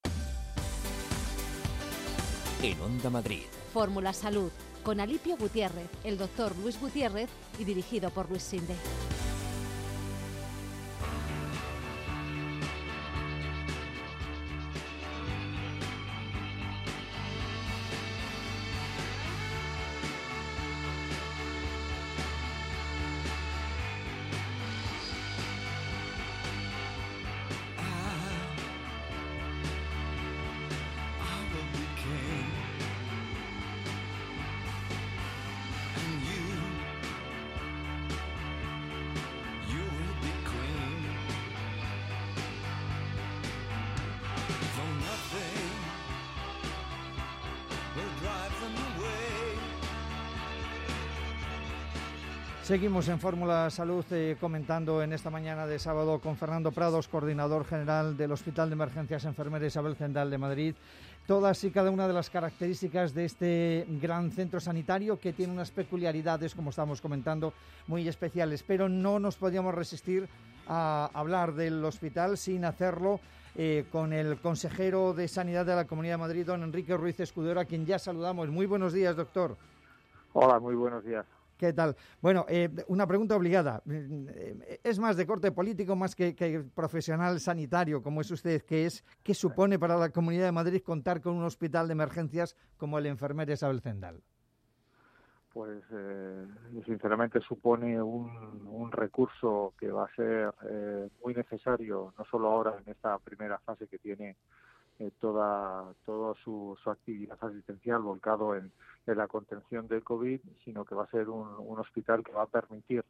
En Onda Madrid. Fórmula Salud, con Alipio Gutiérrez, el doctor Luis Gutiérrez y dirigido por Luis Sinde. Seguimos en Fórmula Salud eh, comentando en esta mañana de sábado con Fernando Prados, coordinador general del Hospital de Emergencias Enfermera Isabel Zendal de Madrid, todas y cada una de las características de este gran centro sanitario que tiene unas peculiaridades, como estamos comentando, muy especiales. Pero no nos podíamos resistir a hablar del hospital sin hacerlo eh, con el consejero de Sanidad de la Comunidad de Madrid, don Enrique Ruiz Escudero, a quien ya saludamos. Muy buenos días, doctor. Hola, muy buenos días. ¿Qué tal? Bueno, eh, una pregunta obligada. Es más de corte político más que, que profesional sanitario, como es usted, que es ¿qué supone para la Comunidad de Madrid contar con un hospital de emergencias como el Enfermera Isabel Zendal? Pues eh, sinceramente supone un, un recurso que va a ser eh, muy necesario, no solo ahora en esta primera fase que tiene eh, toda, toda su, su actividad asistencial volcado en, en la contención del COVID, sino que va a ser un, un hospital que va a permitir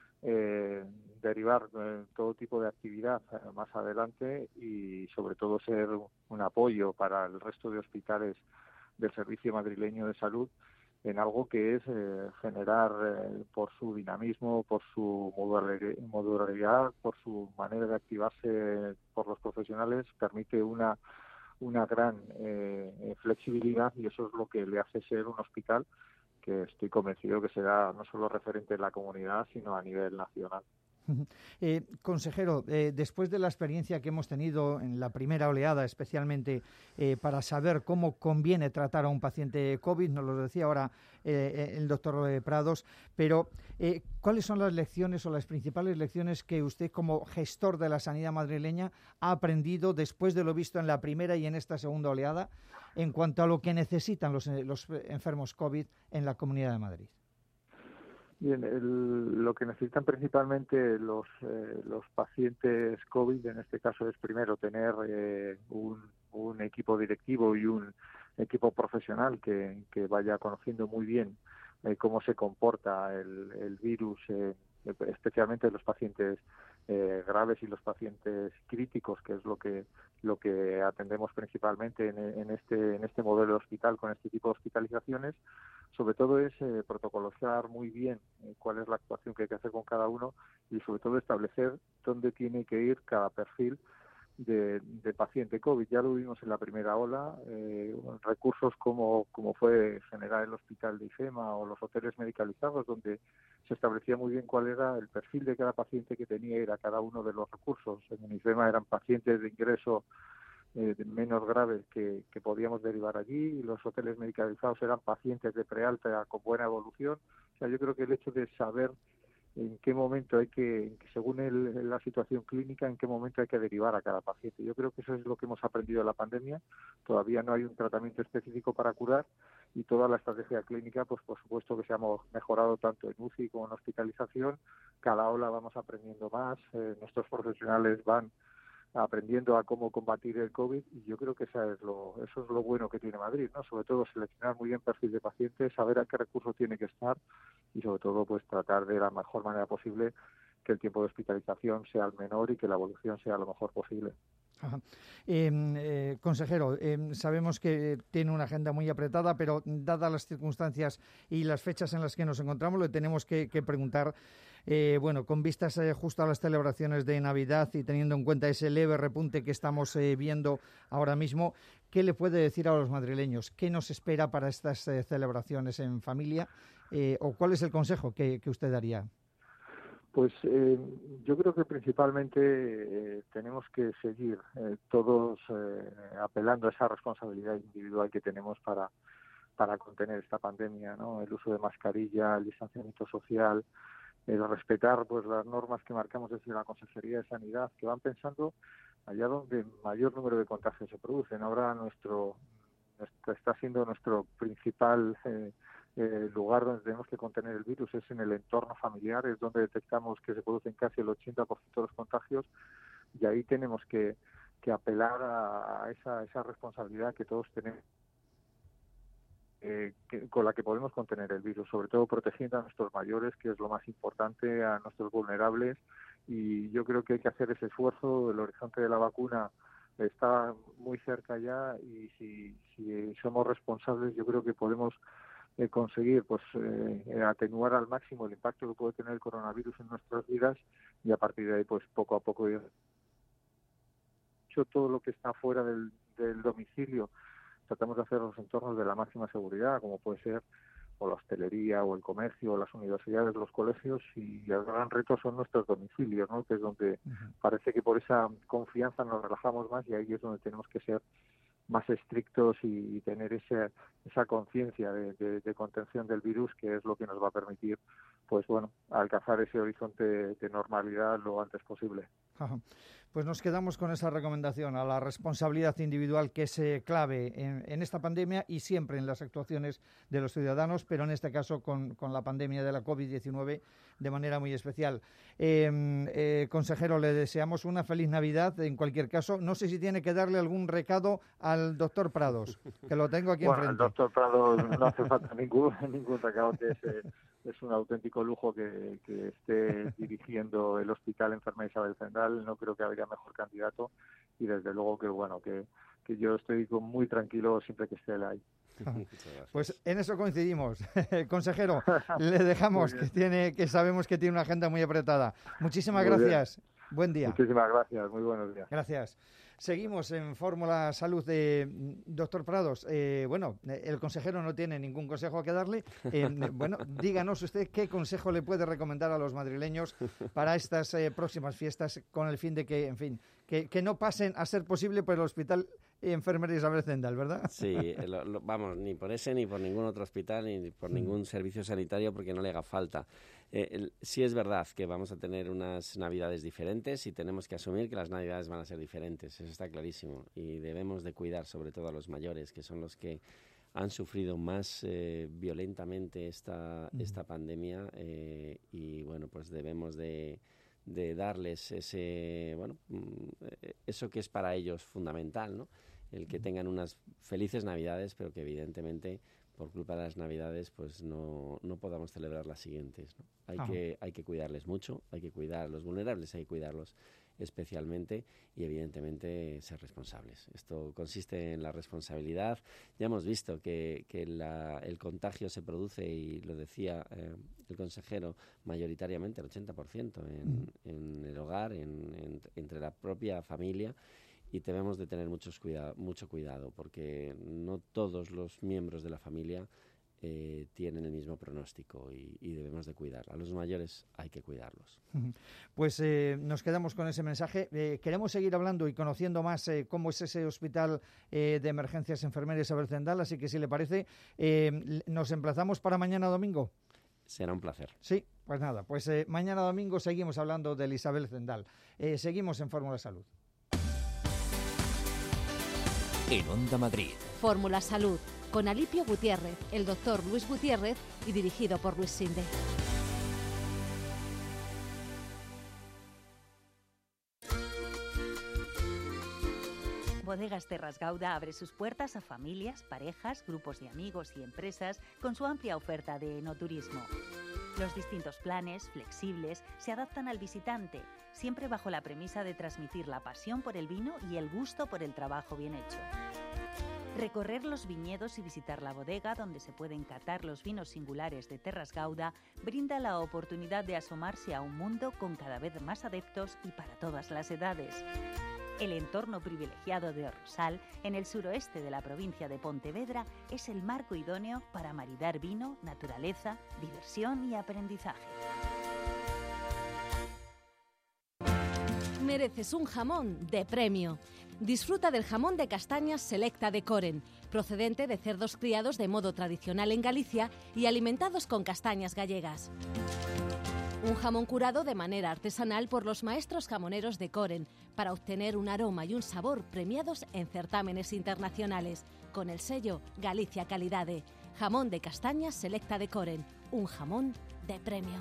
eh, derivar eh, todo tipo de actividad eh, más adelante y sobre todo ser un apoyo para el resto de hospitales del Servicio Madrileño de Salud en algo que es eh, generar eh, por su dinamismo, por su modularidad, por su manera de activarse por los profesionales, permite una una gran eh, flexibilidad y eso es lo que le hace ser un hospital que estoy convencido que será no solo referente en la comunidad, sino a nivel nacional. Eh, consejero, eh, después de la experiencia que hemos tenido en la primera oleada, especialmente eh, para saber cómo conviene tratar a un paciente COVID, nos lo decía ahora eh, el doctor Prados, pero eh, ¿cuáles son las lecciones o las principales lecciones que usted como gestor de la sanidad madrileña ha aprendido después de lo visto en la primera y en esta segunda oleada en cuanto a lo que necesitan los, los enfermos COVID en la Comunidad de Madrid? Bien, el, lo que necesitan principalmente los eh, los pacientes COVID, en este caso es primero tener eh, un, un equipo directivo y un equipo profesional que, que vaya conociendo muy bien eh, cómo se comporta el, el virus, eh, especialmente en los pacientes eh, graves y los pacientes críticos, que es lo que lo que atendemos principalmente en, en este en este modelo de hospital, con este tipo de hospitalizaciones. Sobre todo es eh, protocolizar muy bien eh, cuál es la actuación que hay que hacer con cada uno y sobre todo establecer dónde tiene que ir cada perfil de, de paciente COVID. Ya lo vimos en la primera ola, eh, recursos como, como fue generar el hospital de IFEMA o los hoteles medicalizados, donde se establecía muy bien cuál era el perfil de cada paciente que tenía ir a cada uno de los recursos. En IFEMA eran pacientes de ingreso eh, menos graves que, que podíamos derivar allí, y los hoteles medicalizados eran pacientes de prealta con buena evolución. O sea, yo creo que el hecho de saber en qué momento hay que, según el, la situación clínica, en qué momento hay que derivar a cada paciente. Yo creo que eso es lo que hemos aprendido de la pandemia. Todavía no hay un tratamiento específico para curar, y toda la estrategia clínica, pues por supuesto que se ha mejorado tanto en U C I como en hospitalización. Cada ola vamos aprendiendo más, eh, nuestros profesionales van aprendiendo a cómo combatir el COVID, y yo creo que esa es lo, eso es lo bueno que tiene Madrid, ¿no? Sobre todo seleccionar muy bien perfil de pacientes, saber a qué recurso tiene que estar, y sobre todo pues tratar de la mejor manera posible que el tiempo de hospitalización sea el menor y que la evolución sea lo mejor posible. Ajá. Eh, eh, consejero, eh, sabemos que tiene una agenda muy apretada, pero dadas las circunstancias y las fechas en las que nos encontramos, le tenemos que, que preguntar, eh, bueno, con vistas eh, justo a las celebraciones de Navidad y teniendo en cuenta ese leve repunte que estamos eh, viendo ahora mismo, ¿qué le puede decir a los madrileños? ¿Qué nos espera para estas eh, celebraciones en familia? Eh, ¿O cuál es el consejo que, que usted daría? Pues eh, yo creo que principalmente eh, tenemos que seguir eh, todos eh, apelando a esa responsabilidad individual que tenemos para para contener esta pandemia, ¿no? El uso de mascarilla, el distanciamiento social, el respetar pues las normas que marcamos desde la Consejería de Sanidad, que van pensando allá donde mayor número de contagios se producen. Ahora nuestro, nuestro está siendo nuestro principal eh, Eh, el lugar donde tenemos que contener el virus es en el entorno familiar, es donde detectamos que se producen casi el ochenta por ciento de los contagios, y ahí tenemos que, que apelar a, a esa, esa responsabilidad que todos tenemos, eh, que, con la que podemos contener el virus, sobre todo protegiendo a nuestros mayores, que es lo más importante, a nuestros vulnerables, y yo creo que hay que hacer ese esfuerzo. El horizonte de la vacuna está muy cerca ya, y si, si somos responsables, yo creo que podemos Eh, conseguir pues eh, atenuar al máximo el impacto que puede tener el coronavirus en nuestras vidas, y a partir de ahí pues poco a poco ir hecho todo lo que está fuera del, del domicilio. Tratamos de hacer los entornos de la máxima seguridad, como puede ser o la hostelería o el comercio o las universidades, los colegios, y el gran reto son nuestros domicilios, ¿no? Que es donde uh-huh. parece que por esa confianza nos relajamos más, y ahí es donde tenemos que ser más estrictos y, y tener esa, esa conciencia de, de, de contención del virus, que es lo que nos va a permitir pues bueno alcanzar ese horizonte de normalidad lo antes posible. Ajá. Pues nos quedamos con esa recomendación a la responsabilidad individual, que es eh, clave en, en esta pandemia y siempre en las actuaciones de los ciudadanos, pero en este caso con, con la pandemia de la COVID diecinueve de manera muy especial. Eh, eh, consejero, le deseamos una feliz Navidad en cualquier caso. No sé si tiene que darle algún recado al doctor Prados, que lo tengo aquí bueno, enfrente. Al doctor Prados no hace falta ningún, ningún recado, que es, eh, es un auténtico lujo que, que esté dirigiendo el Hospital Enfermera Isabel Zendal. No creo que haya mejor candidato, y desde luego que bueno que, que yo estoy muy tranquilo siempre que esté él ahí. Pues en eso coincidimos. Consejero, le dejamos que tiene que sabemos que tiene una agenda muy apretada. Muchísimas muy gracias. Bien. Buen día. Muchísimas gracias. Muy buenos días. Gracias. Seguimos en Fórmula Salud de doctor Prados. Eh, bueno, el consejero no tiene ningún consejo que darle. Eh, bueno, díganos usted qué consejo le puede recomendar a los madrileños para estas eh, próximas fiestas, con el fin de que, en fin, que, que no pasen a ser posible por el Hospital Enfermera Isabel Zendal, ¿verdad? Sí, lo, lo, vamos, ni por ese, ni por ningún otro hospital, ni por ningún servicio sanitario, porque no le haga falta. Eh, el, sí es verdad que vamos a tener unas Navidades diferentes, y tenemos que asumir que las Navidades van a ser diferentes, eso está clarísimo, y debemos de cuidar sobre todo a los mayores, que son los que han sufrido más eh, violentamente esta, uh-huh. esta pandemia, eh, y bueno, pues debemos de, de darles ese, bueno, eso que es para ellos fundamental, ¿no? El que tengan unas felices Navidades, pero que evidentemente por culpa de las Navidades, pues no, no podamos celebrar las siguientes, ¿no? Hay Ajá. que, hay que cuidarles mucho, hay que cuidar a los vulnerables, hay que cuidarlos especialmente y evidentemente ser responsables. Esto consiste en la responsabilidad. Ya hemos visto que, que la, el contagio se produce, y lo decía eh, el consejero, mayoritariamente el ochenta por ciento en, en el hogar, en, en, entre la propia familia, y debemos de tener muchos cuida- mucho cuidado porque no todos los miembros de la familia Eh, tienen el mismo pronóstico y, y debemos de cuidar. A los mayores hay que cuidarlos. Pues eh, nos quedamos con ese mensaje. Eh, queremos seguir hablando y conociendo más eh, cómo es ese hospital eh, de emergencias enfermeras Isabel Zendal, así que si le parece, eh, nos emplazamos para mañana domingo. Será un placer. Sí, pues nada, pues eh, mañana domingo seguimos hablando del Isabel Zendal. Eh, seguimos en Fórmula Salud. En Onda Madrid. Fórmula Salud, con Alipio Gutiérrez, el doctor Luis Gutiérrez y dirigido por Luis Sinde. Bodegas Terras Gauda abre sus puertas a familias, parejas, grupos de amigos y empresas con su amplia oferta de enoturismo. Los distintos planes, flexibles, se adaptan al visitante, siempre bajo la premisa de transmitir la pasión por el vino y el gusto por el trabajo bien hecho. Recorrer los viñedos y visitar la bodega donde se pueden catar los vinos singulares de Terras Gauda brinda la oportunidad de asomarse a un mundo con cada vez más adeptos y para todas las edades. El entorno privilegiado de Rosal, en el suroeste de la provincia de Pontevedra, es el marco idóneo para maridar vino, naturaleza, diversión y aprendizaje. Mereces un jamón de premio. Disfruta del jamón de castañas Selecta de Coren, procedente de cerdos criados de modo tradicional en Galicia y alimentados con castañas gallegas. Un jamón curado de manera artesanal por los maestros jamoneros de Coren para obtener un aroma y un sabor premiados en certámenes internacionales, con el sello Galicia Calidade. Jamón de castañas Selecta de Coren, un jamón de premio.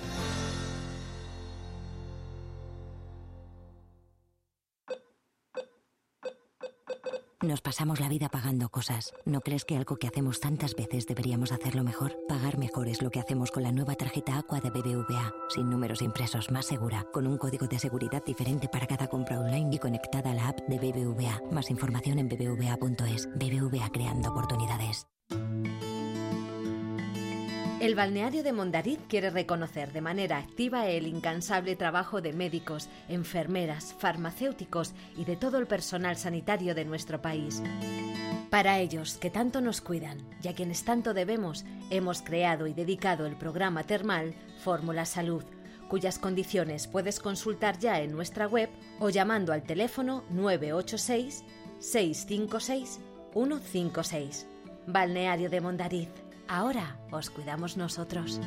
Nos pasamos la vida pagando cosas. ¿No crees que algo que hacemos tantas veces deberíamos hacerlo mejor? Pagar mejor es lo que hacemos con la nueva tarjeta Aqua de B B V A. Sin números impresos, más segura, con un código de seguridad diferente para cada compra online y conectada a la app de B B V A. Más información en b b v a punto es. B B V A, creando oportunidades. El balneario de Mondariz quiere reconocer de manera activa el incansable trabajo de médicos, enfermeras, farmacéuticos y de todo el personal sanitario de nuestro país. Para ellos, que tanto nos cuidan y a quienes tanto debemos, hemos creado y dedicado el programa termal Fórmula Salud, cuyas condiciones puedes consultar ya en nuestra web o llamando al teléfono nueve ocho seis, seis cinco seis, uno cinco seis. Balneario de Mondariz. Ahora os cuidamos nosotros.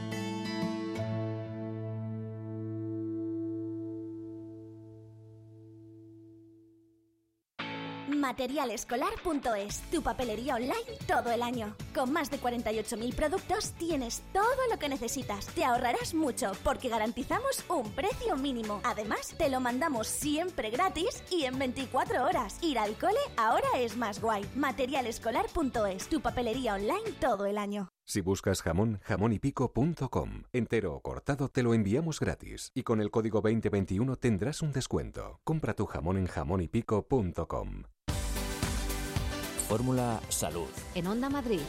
Materialescolar punto es, tu papelería online todo el año. Con más de cuarenta y ocho mil productos tienes todo lo que necesitas. Te ahorrarás mucho porque garantizamos un precio mínimo. Además, te lo mandamos siempre gratis y en veinticuatro horas. Ir al cole ahora es más guay. Materialescolar punto es, tu papelería online todo el año. Si buscas jamón, jamón y pico punto com. Entero o cortado te lo enviamos gratis. Y con el código veinte veintiuno tendrás un descuento. Compra tu jamón en jamón y pico punto com. Fórmula Salud. En Onda Madrid.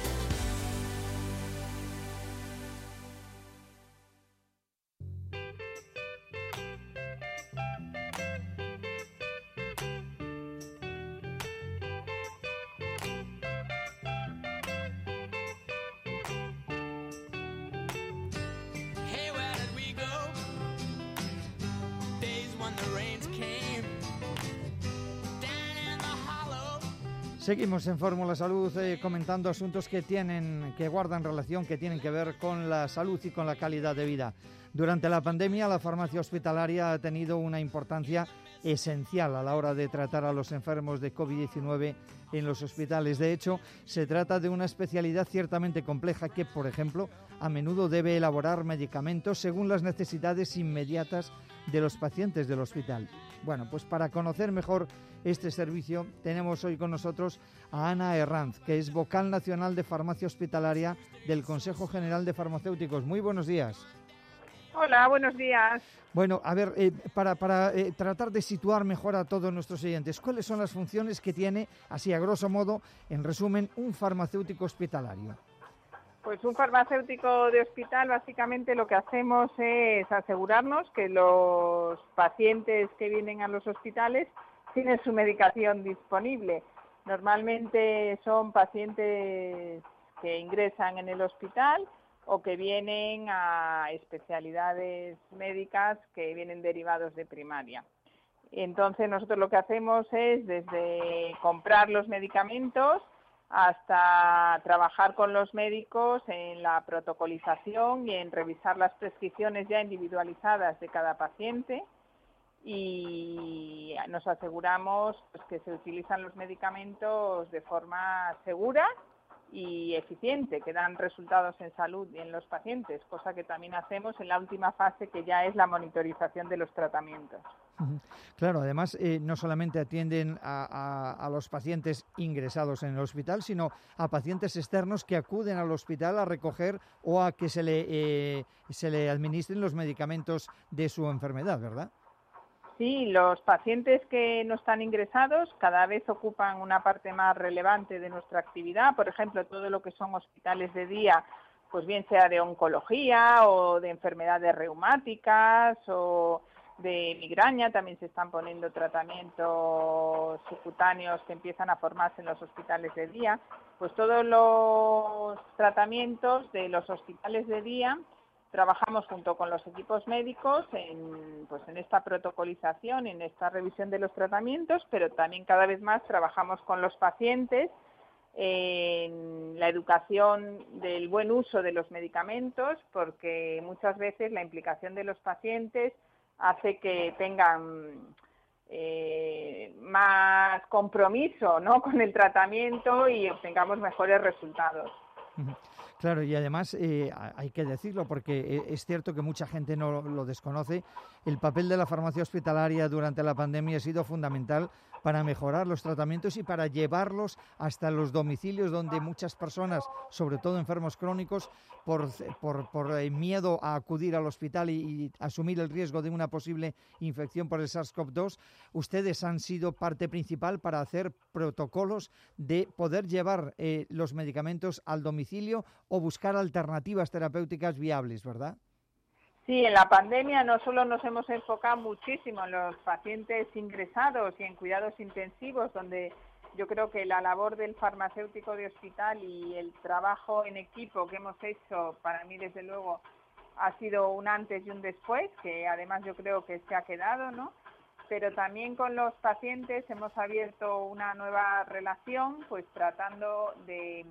Seguimos en Fórmula Salud eh, comentando asuntos que tienen, que guardan relación, que tienen que ver con la salud y con la calidad de vida. Durante la pandemia, la farmacia hospitalaria ha tenido una importancia esencial a la hora de tratar a los enfermos de COVID diecinueve en los hospitales. De hecho, se trata de una especialidad ciertamente compleja que, por ejemplo, a menudo debe elaborar medicamentos según las necesidades inmediatas de los pacientes del hospital. Bueno, pues para conocer mejor este servicio tenemos hoy con nosotros a Ana Herranz, que es vocal nacional de farmacia hospitalaria del Consejo General de Farmacéuticos. Muy buenos días. Hola, buenos días. Bueno, a ver, eh, para, para eh, tratar de situar mejor a todos nuestros oyentes, ¿cuáles son las funciones que tiene, así a grosso modo, en resumen, un farmacéutico hospitalario? Pues un farmacéutico de hospital, básicamente lo que hacemos es asegurarnos que los pacientes que vienen a los hospitales tienen su medicación disponible. Normalmente son pacientes que ingresan en el hospital o que vienen a especialidades médicas que vienen derivados de primaria. Entonces nosotros lo que hacemos es desde comprar los medicamentos hasta trabajar con los médicos en la protocolización y en revisar las prescripciones ya individualizadas de cada paciente, y nos aseguramos pues, que se utilizan los medicamentos de forma segura y eficiente, que dan resultados en salud y en los pacientes, cosa que también hacemos en la última fase, que ya es la monitorización de los tratamientos. Claro, además eh, no solamente atienden a, a, a los pacientes ingresados en el hospital, sino a pacientes externos que acuden al hospital a recoger o a que se le, eh, se le administren los medicamentos de su enfermedad, ¿verdad? Sí, los pacientes que no están ingresados cada vez ocupan una parte más relevante de nuestra actividad. Por ejemplo, todo lo que son hospitales de día, pues bien sea de oncología o de enfermedades reumáticas o de migraña, también se están poniendo tratamientos subcutáneos que empiezan a formarse en los hospitales de día. Pues todos los tratamientos de los hospitales de día trabajamos junto con los equipos médicos en, pues en esta protocolización, en esta revisión de los tratamientos, pero también cada vez más trabajamos con los pacientes en la educación del buen uso de los medicamentos, porque muchas veces la implicación de los pacientes hace que tengan eh, más compromiso, ¿no?, con el tratamiento y obtengamos mejores resultados. Claro, y además eh, hay que decirlo porque es cierto que mucha gente no lo desconoce. El papel de la farmacia hospitalaria durante la pandemia ha sido fundamental para mejorar los tratamientos y para llevarlos hasta los domicilios donde muchas personas, sobre todo enfermos crónicos, por, por, por miedo a acudir al hospital y, y asumir el riesgo de una posible infección por el SARS-CoV dos, ustedes han sido parte principal para hacer protocolos de poder llevar eh, los medicamentos al domicilio o buscar alternativas terapéuticas viables, ¿verdad? Sí, en la pandemia no solo nos hemos enfocado muchísimo en los pacientes ingresados y en cuidados intensivos, donde yo creo que la labor del farmacéutico de hospital y el trabajo en equipo que hemos hecho, para mí desde luego ha sido un antes y un después, que además yo creo que se ha quedado, ¿no? Pero también con los pacientes hemos abierto una nueva relación, pues tratando de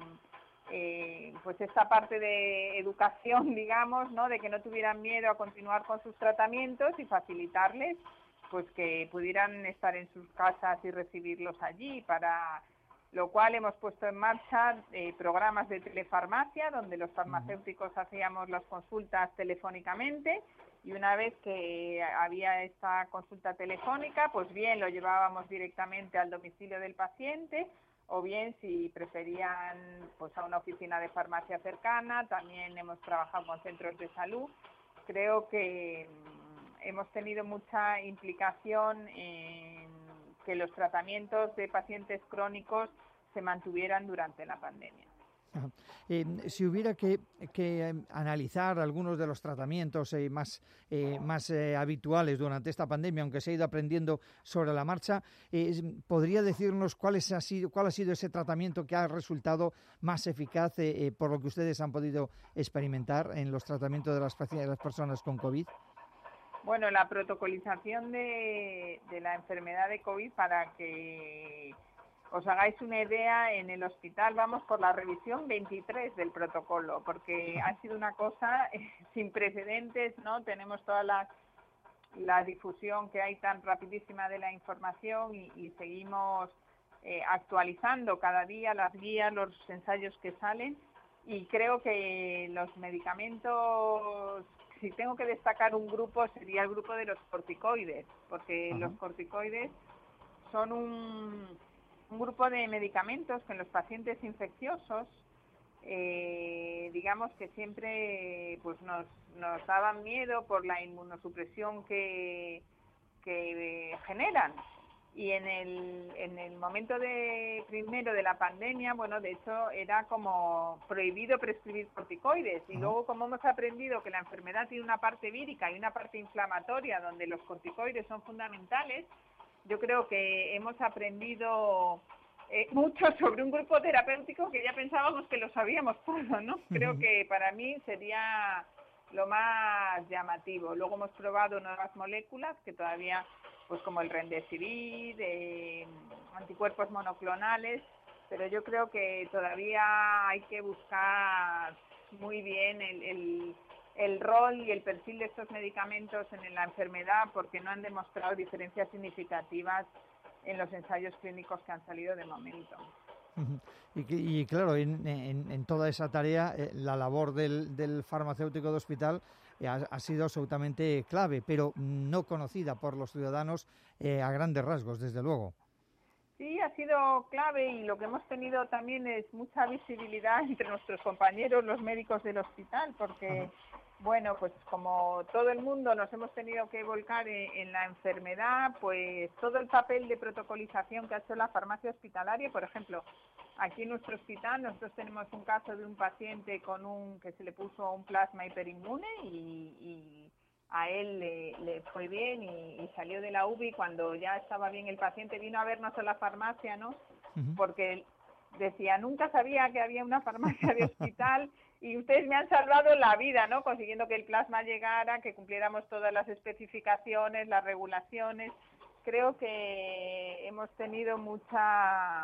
Eh, pues esta parte de educación, digamos, ¿no?, de que no tuvieran miedo a continuar con sus tratamientos y facilitarles pues que pudieran estar en sus casas y recibirlos allí, para lo cual hemos puesto en marcha eh, programas de telefarmacia donde los farmacéuticos hacíamos las consultas telefónicamente, y una vez que había esta consulta telefónica, pues bien lo llevábamos directamente al domicilio del paciente, o bien si preferían pues a una oficina de farmacia cercana. También hemos trabajado con centros de salud. Creo que hemos tenido mucha implicación en que los tratamientos de pacientes crónicos se mantuvieran durante la pandemia. Eh, si hubiera que, que eh, analizar algunos de los tratamientos eh, más, eh, más eh, habituales durante esta pandemia, aunque se ha ido aprendiendo sobre la marcha, eh, ¿podría decirnos cuál, es, ha sido, cuál ha sido ese tratamiento que ha resultado más eficaz eh, eh, por lo que ustedes han podido experimentar en los tratamientos de las, de las personas con COVID? Bueno, la protocolización de, de la enfermedad de COVID, para que os hagáis una idea, en el hospital vamos por la revisión veintitrés del protocolo, porque ha sido una cosa eh, sin precedentes, ¿no? Tenemos todas las la difusión que hay tan rapidísima de la información y, y seguimos eh, actualizando cada día las guías, los ensayos que salen, y creo que los medicamentos, si tengo que destacar un grupo, sería el grupo de los corticoides, porque Ajá. los corticoides son un, un grupo de medicamentos que en los pacientes infecciosos, eh, digamos que siempre pues nos, nos daban miedo por la inmunosupresión que, que generan. Y en el, en el momento de primero de la pandemia, bueno, de hecho era como prohibido prescribir corticoides. Y luego, como hemos aprendido que la enfermedad tiene una parte vírica y una parte inflamatoria, donde los corticoides son fundamentales, yo creo que hemos aprendido eh, mucho sobre un grupo terapéutico que ya pensábamos que lo sabíamos todo, ¿no? Creo que para mí sería lo más llamativo. Luego hemos probado nuevas moléculas que todavía, pues como el Remdesivir, eh, anticuerpos monoclonales, pero yo creo que todavía hay que buscar muy bien el, el, el rol y el perfil de estos medicamentos en la enfermedad, porque no han demostrado diferencias significativas en los ensayos clínicos que han salido de momento. Y, y claro, en, en, en toda esa tarea, eh, la labor del, del farmacéutico de hospital eh, ha, ha sido absolutamente clave, pero no conocida por los ciudadanos eh, a grandes rasgos, desde luego. Sí, ha sido clave, y lo que hemos tenido también es mucha visibilidad entre nuestros compañeros, los médicos del hospital, porque, Ajá. bueno, pues como todo el mundo nos hemos tenido que volcar en, en la enfermedad, pues todo el papel de protocolización que ha hecho la farmacia hospitalaria, por ejemplo, aquí en nuestro hospital nosotros tenemos un caso de un paciente con un que se le puso un plasma hiperinmune y, y a él le, le fue bien y, y salió de la U B I cuando ya estaba bien el paciente, vino a vernos a la farmacia, ¿no? Uh-huh. Porque decía, nunca sabía que había una farmacia de hospital y ustedes me han salvado la vida, ¿no? Consiguiendo que el plasma llegara, que cumpliéramos todas las especificaciones, las regulaciones. Creo que hemos tenido mucha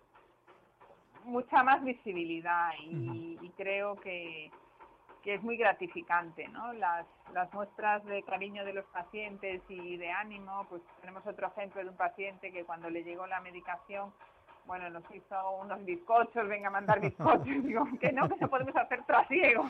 mucha más visibilidad y, uh-huh. y creo que, que es muy gratificante, ¿no? Las, las muestras de cariño de los pacientes y de ánimo, pues tenemos otro ejemplo de un paciente que cuando le llegó la medicación, bueno, nos hizo unos bizcochos, venga a mandar bizcochos, digo, que no, que no podemos hacer trasiego.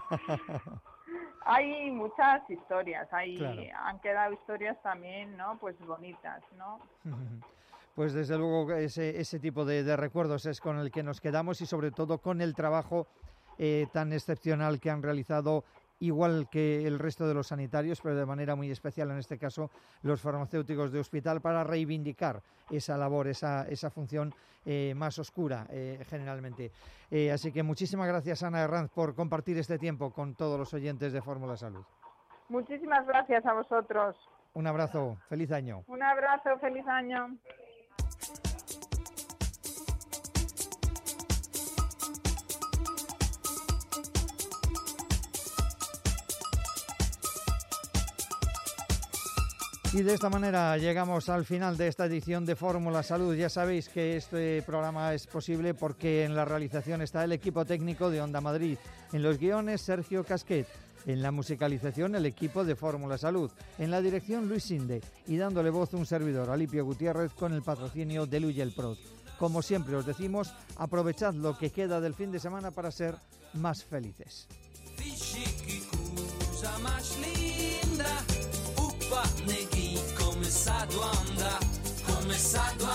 Hay muchas historias, hay, claro. han quedado historias también, ¿no? Pues bonitas, ¿no? Pues desde luego ese, ese tipo de, de recuerdos es con el que nos quedamos, y sobre todo con el trabajo eh, tan excepcional que han realizado, igual que el resto de los sanitarios, pero de manera muy especial en este caso los farmacéuticos de hospital, para reivindicar esa labor, esa, esa función eh, más oscura eh, generalmente. Eh, así que muchísimas gracias, Ana Herranz, por compartir este tiempo con todos los oyentes de Fórmula Salud. Muchísimas gracias a vosotros. Un abrazo, feliz año. Un abrazo, feliz año. Y de esta manera llegamos al final de esta edición de Fórmula Salud. Ya sabéis que este programa es posible porque en la realización está el equipo técnico de Onda Madrid, en los guiones Sergio Casquet, en la musicalización el equipo de Fórmula Salud, en la dirección Luis Sinde, y dándole voz un servidor, Alipio Gutiérrez, con el patrocinio de Luyel Prod. Como siempre os decimos, aprovechad lo que queda del fin de semana para ser más felices. Come sa tu andrà, come sa tu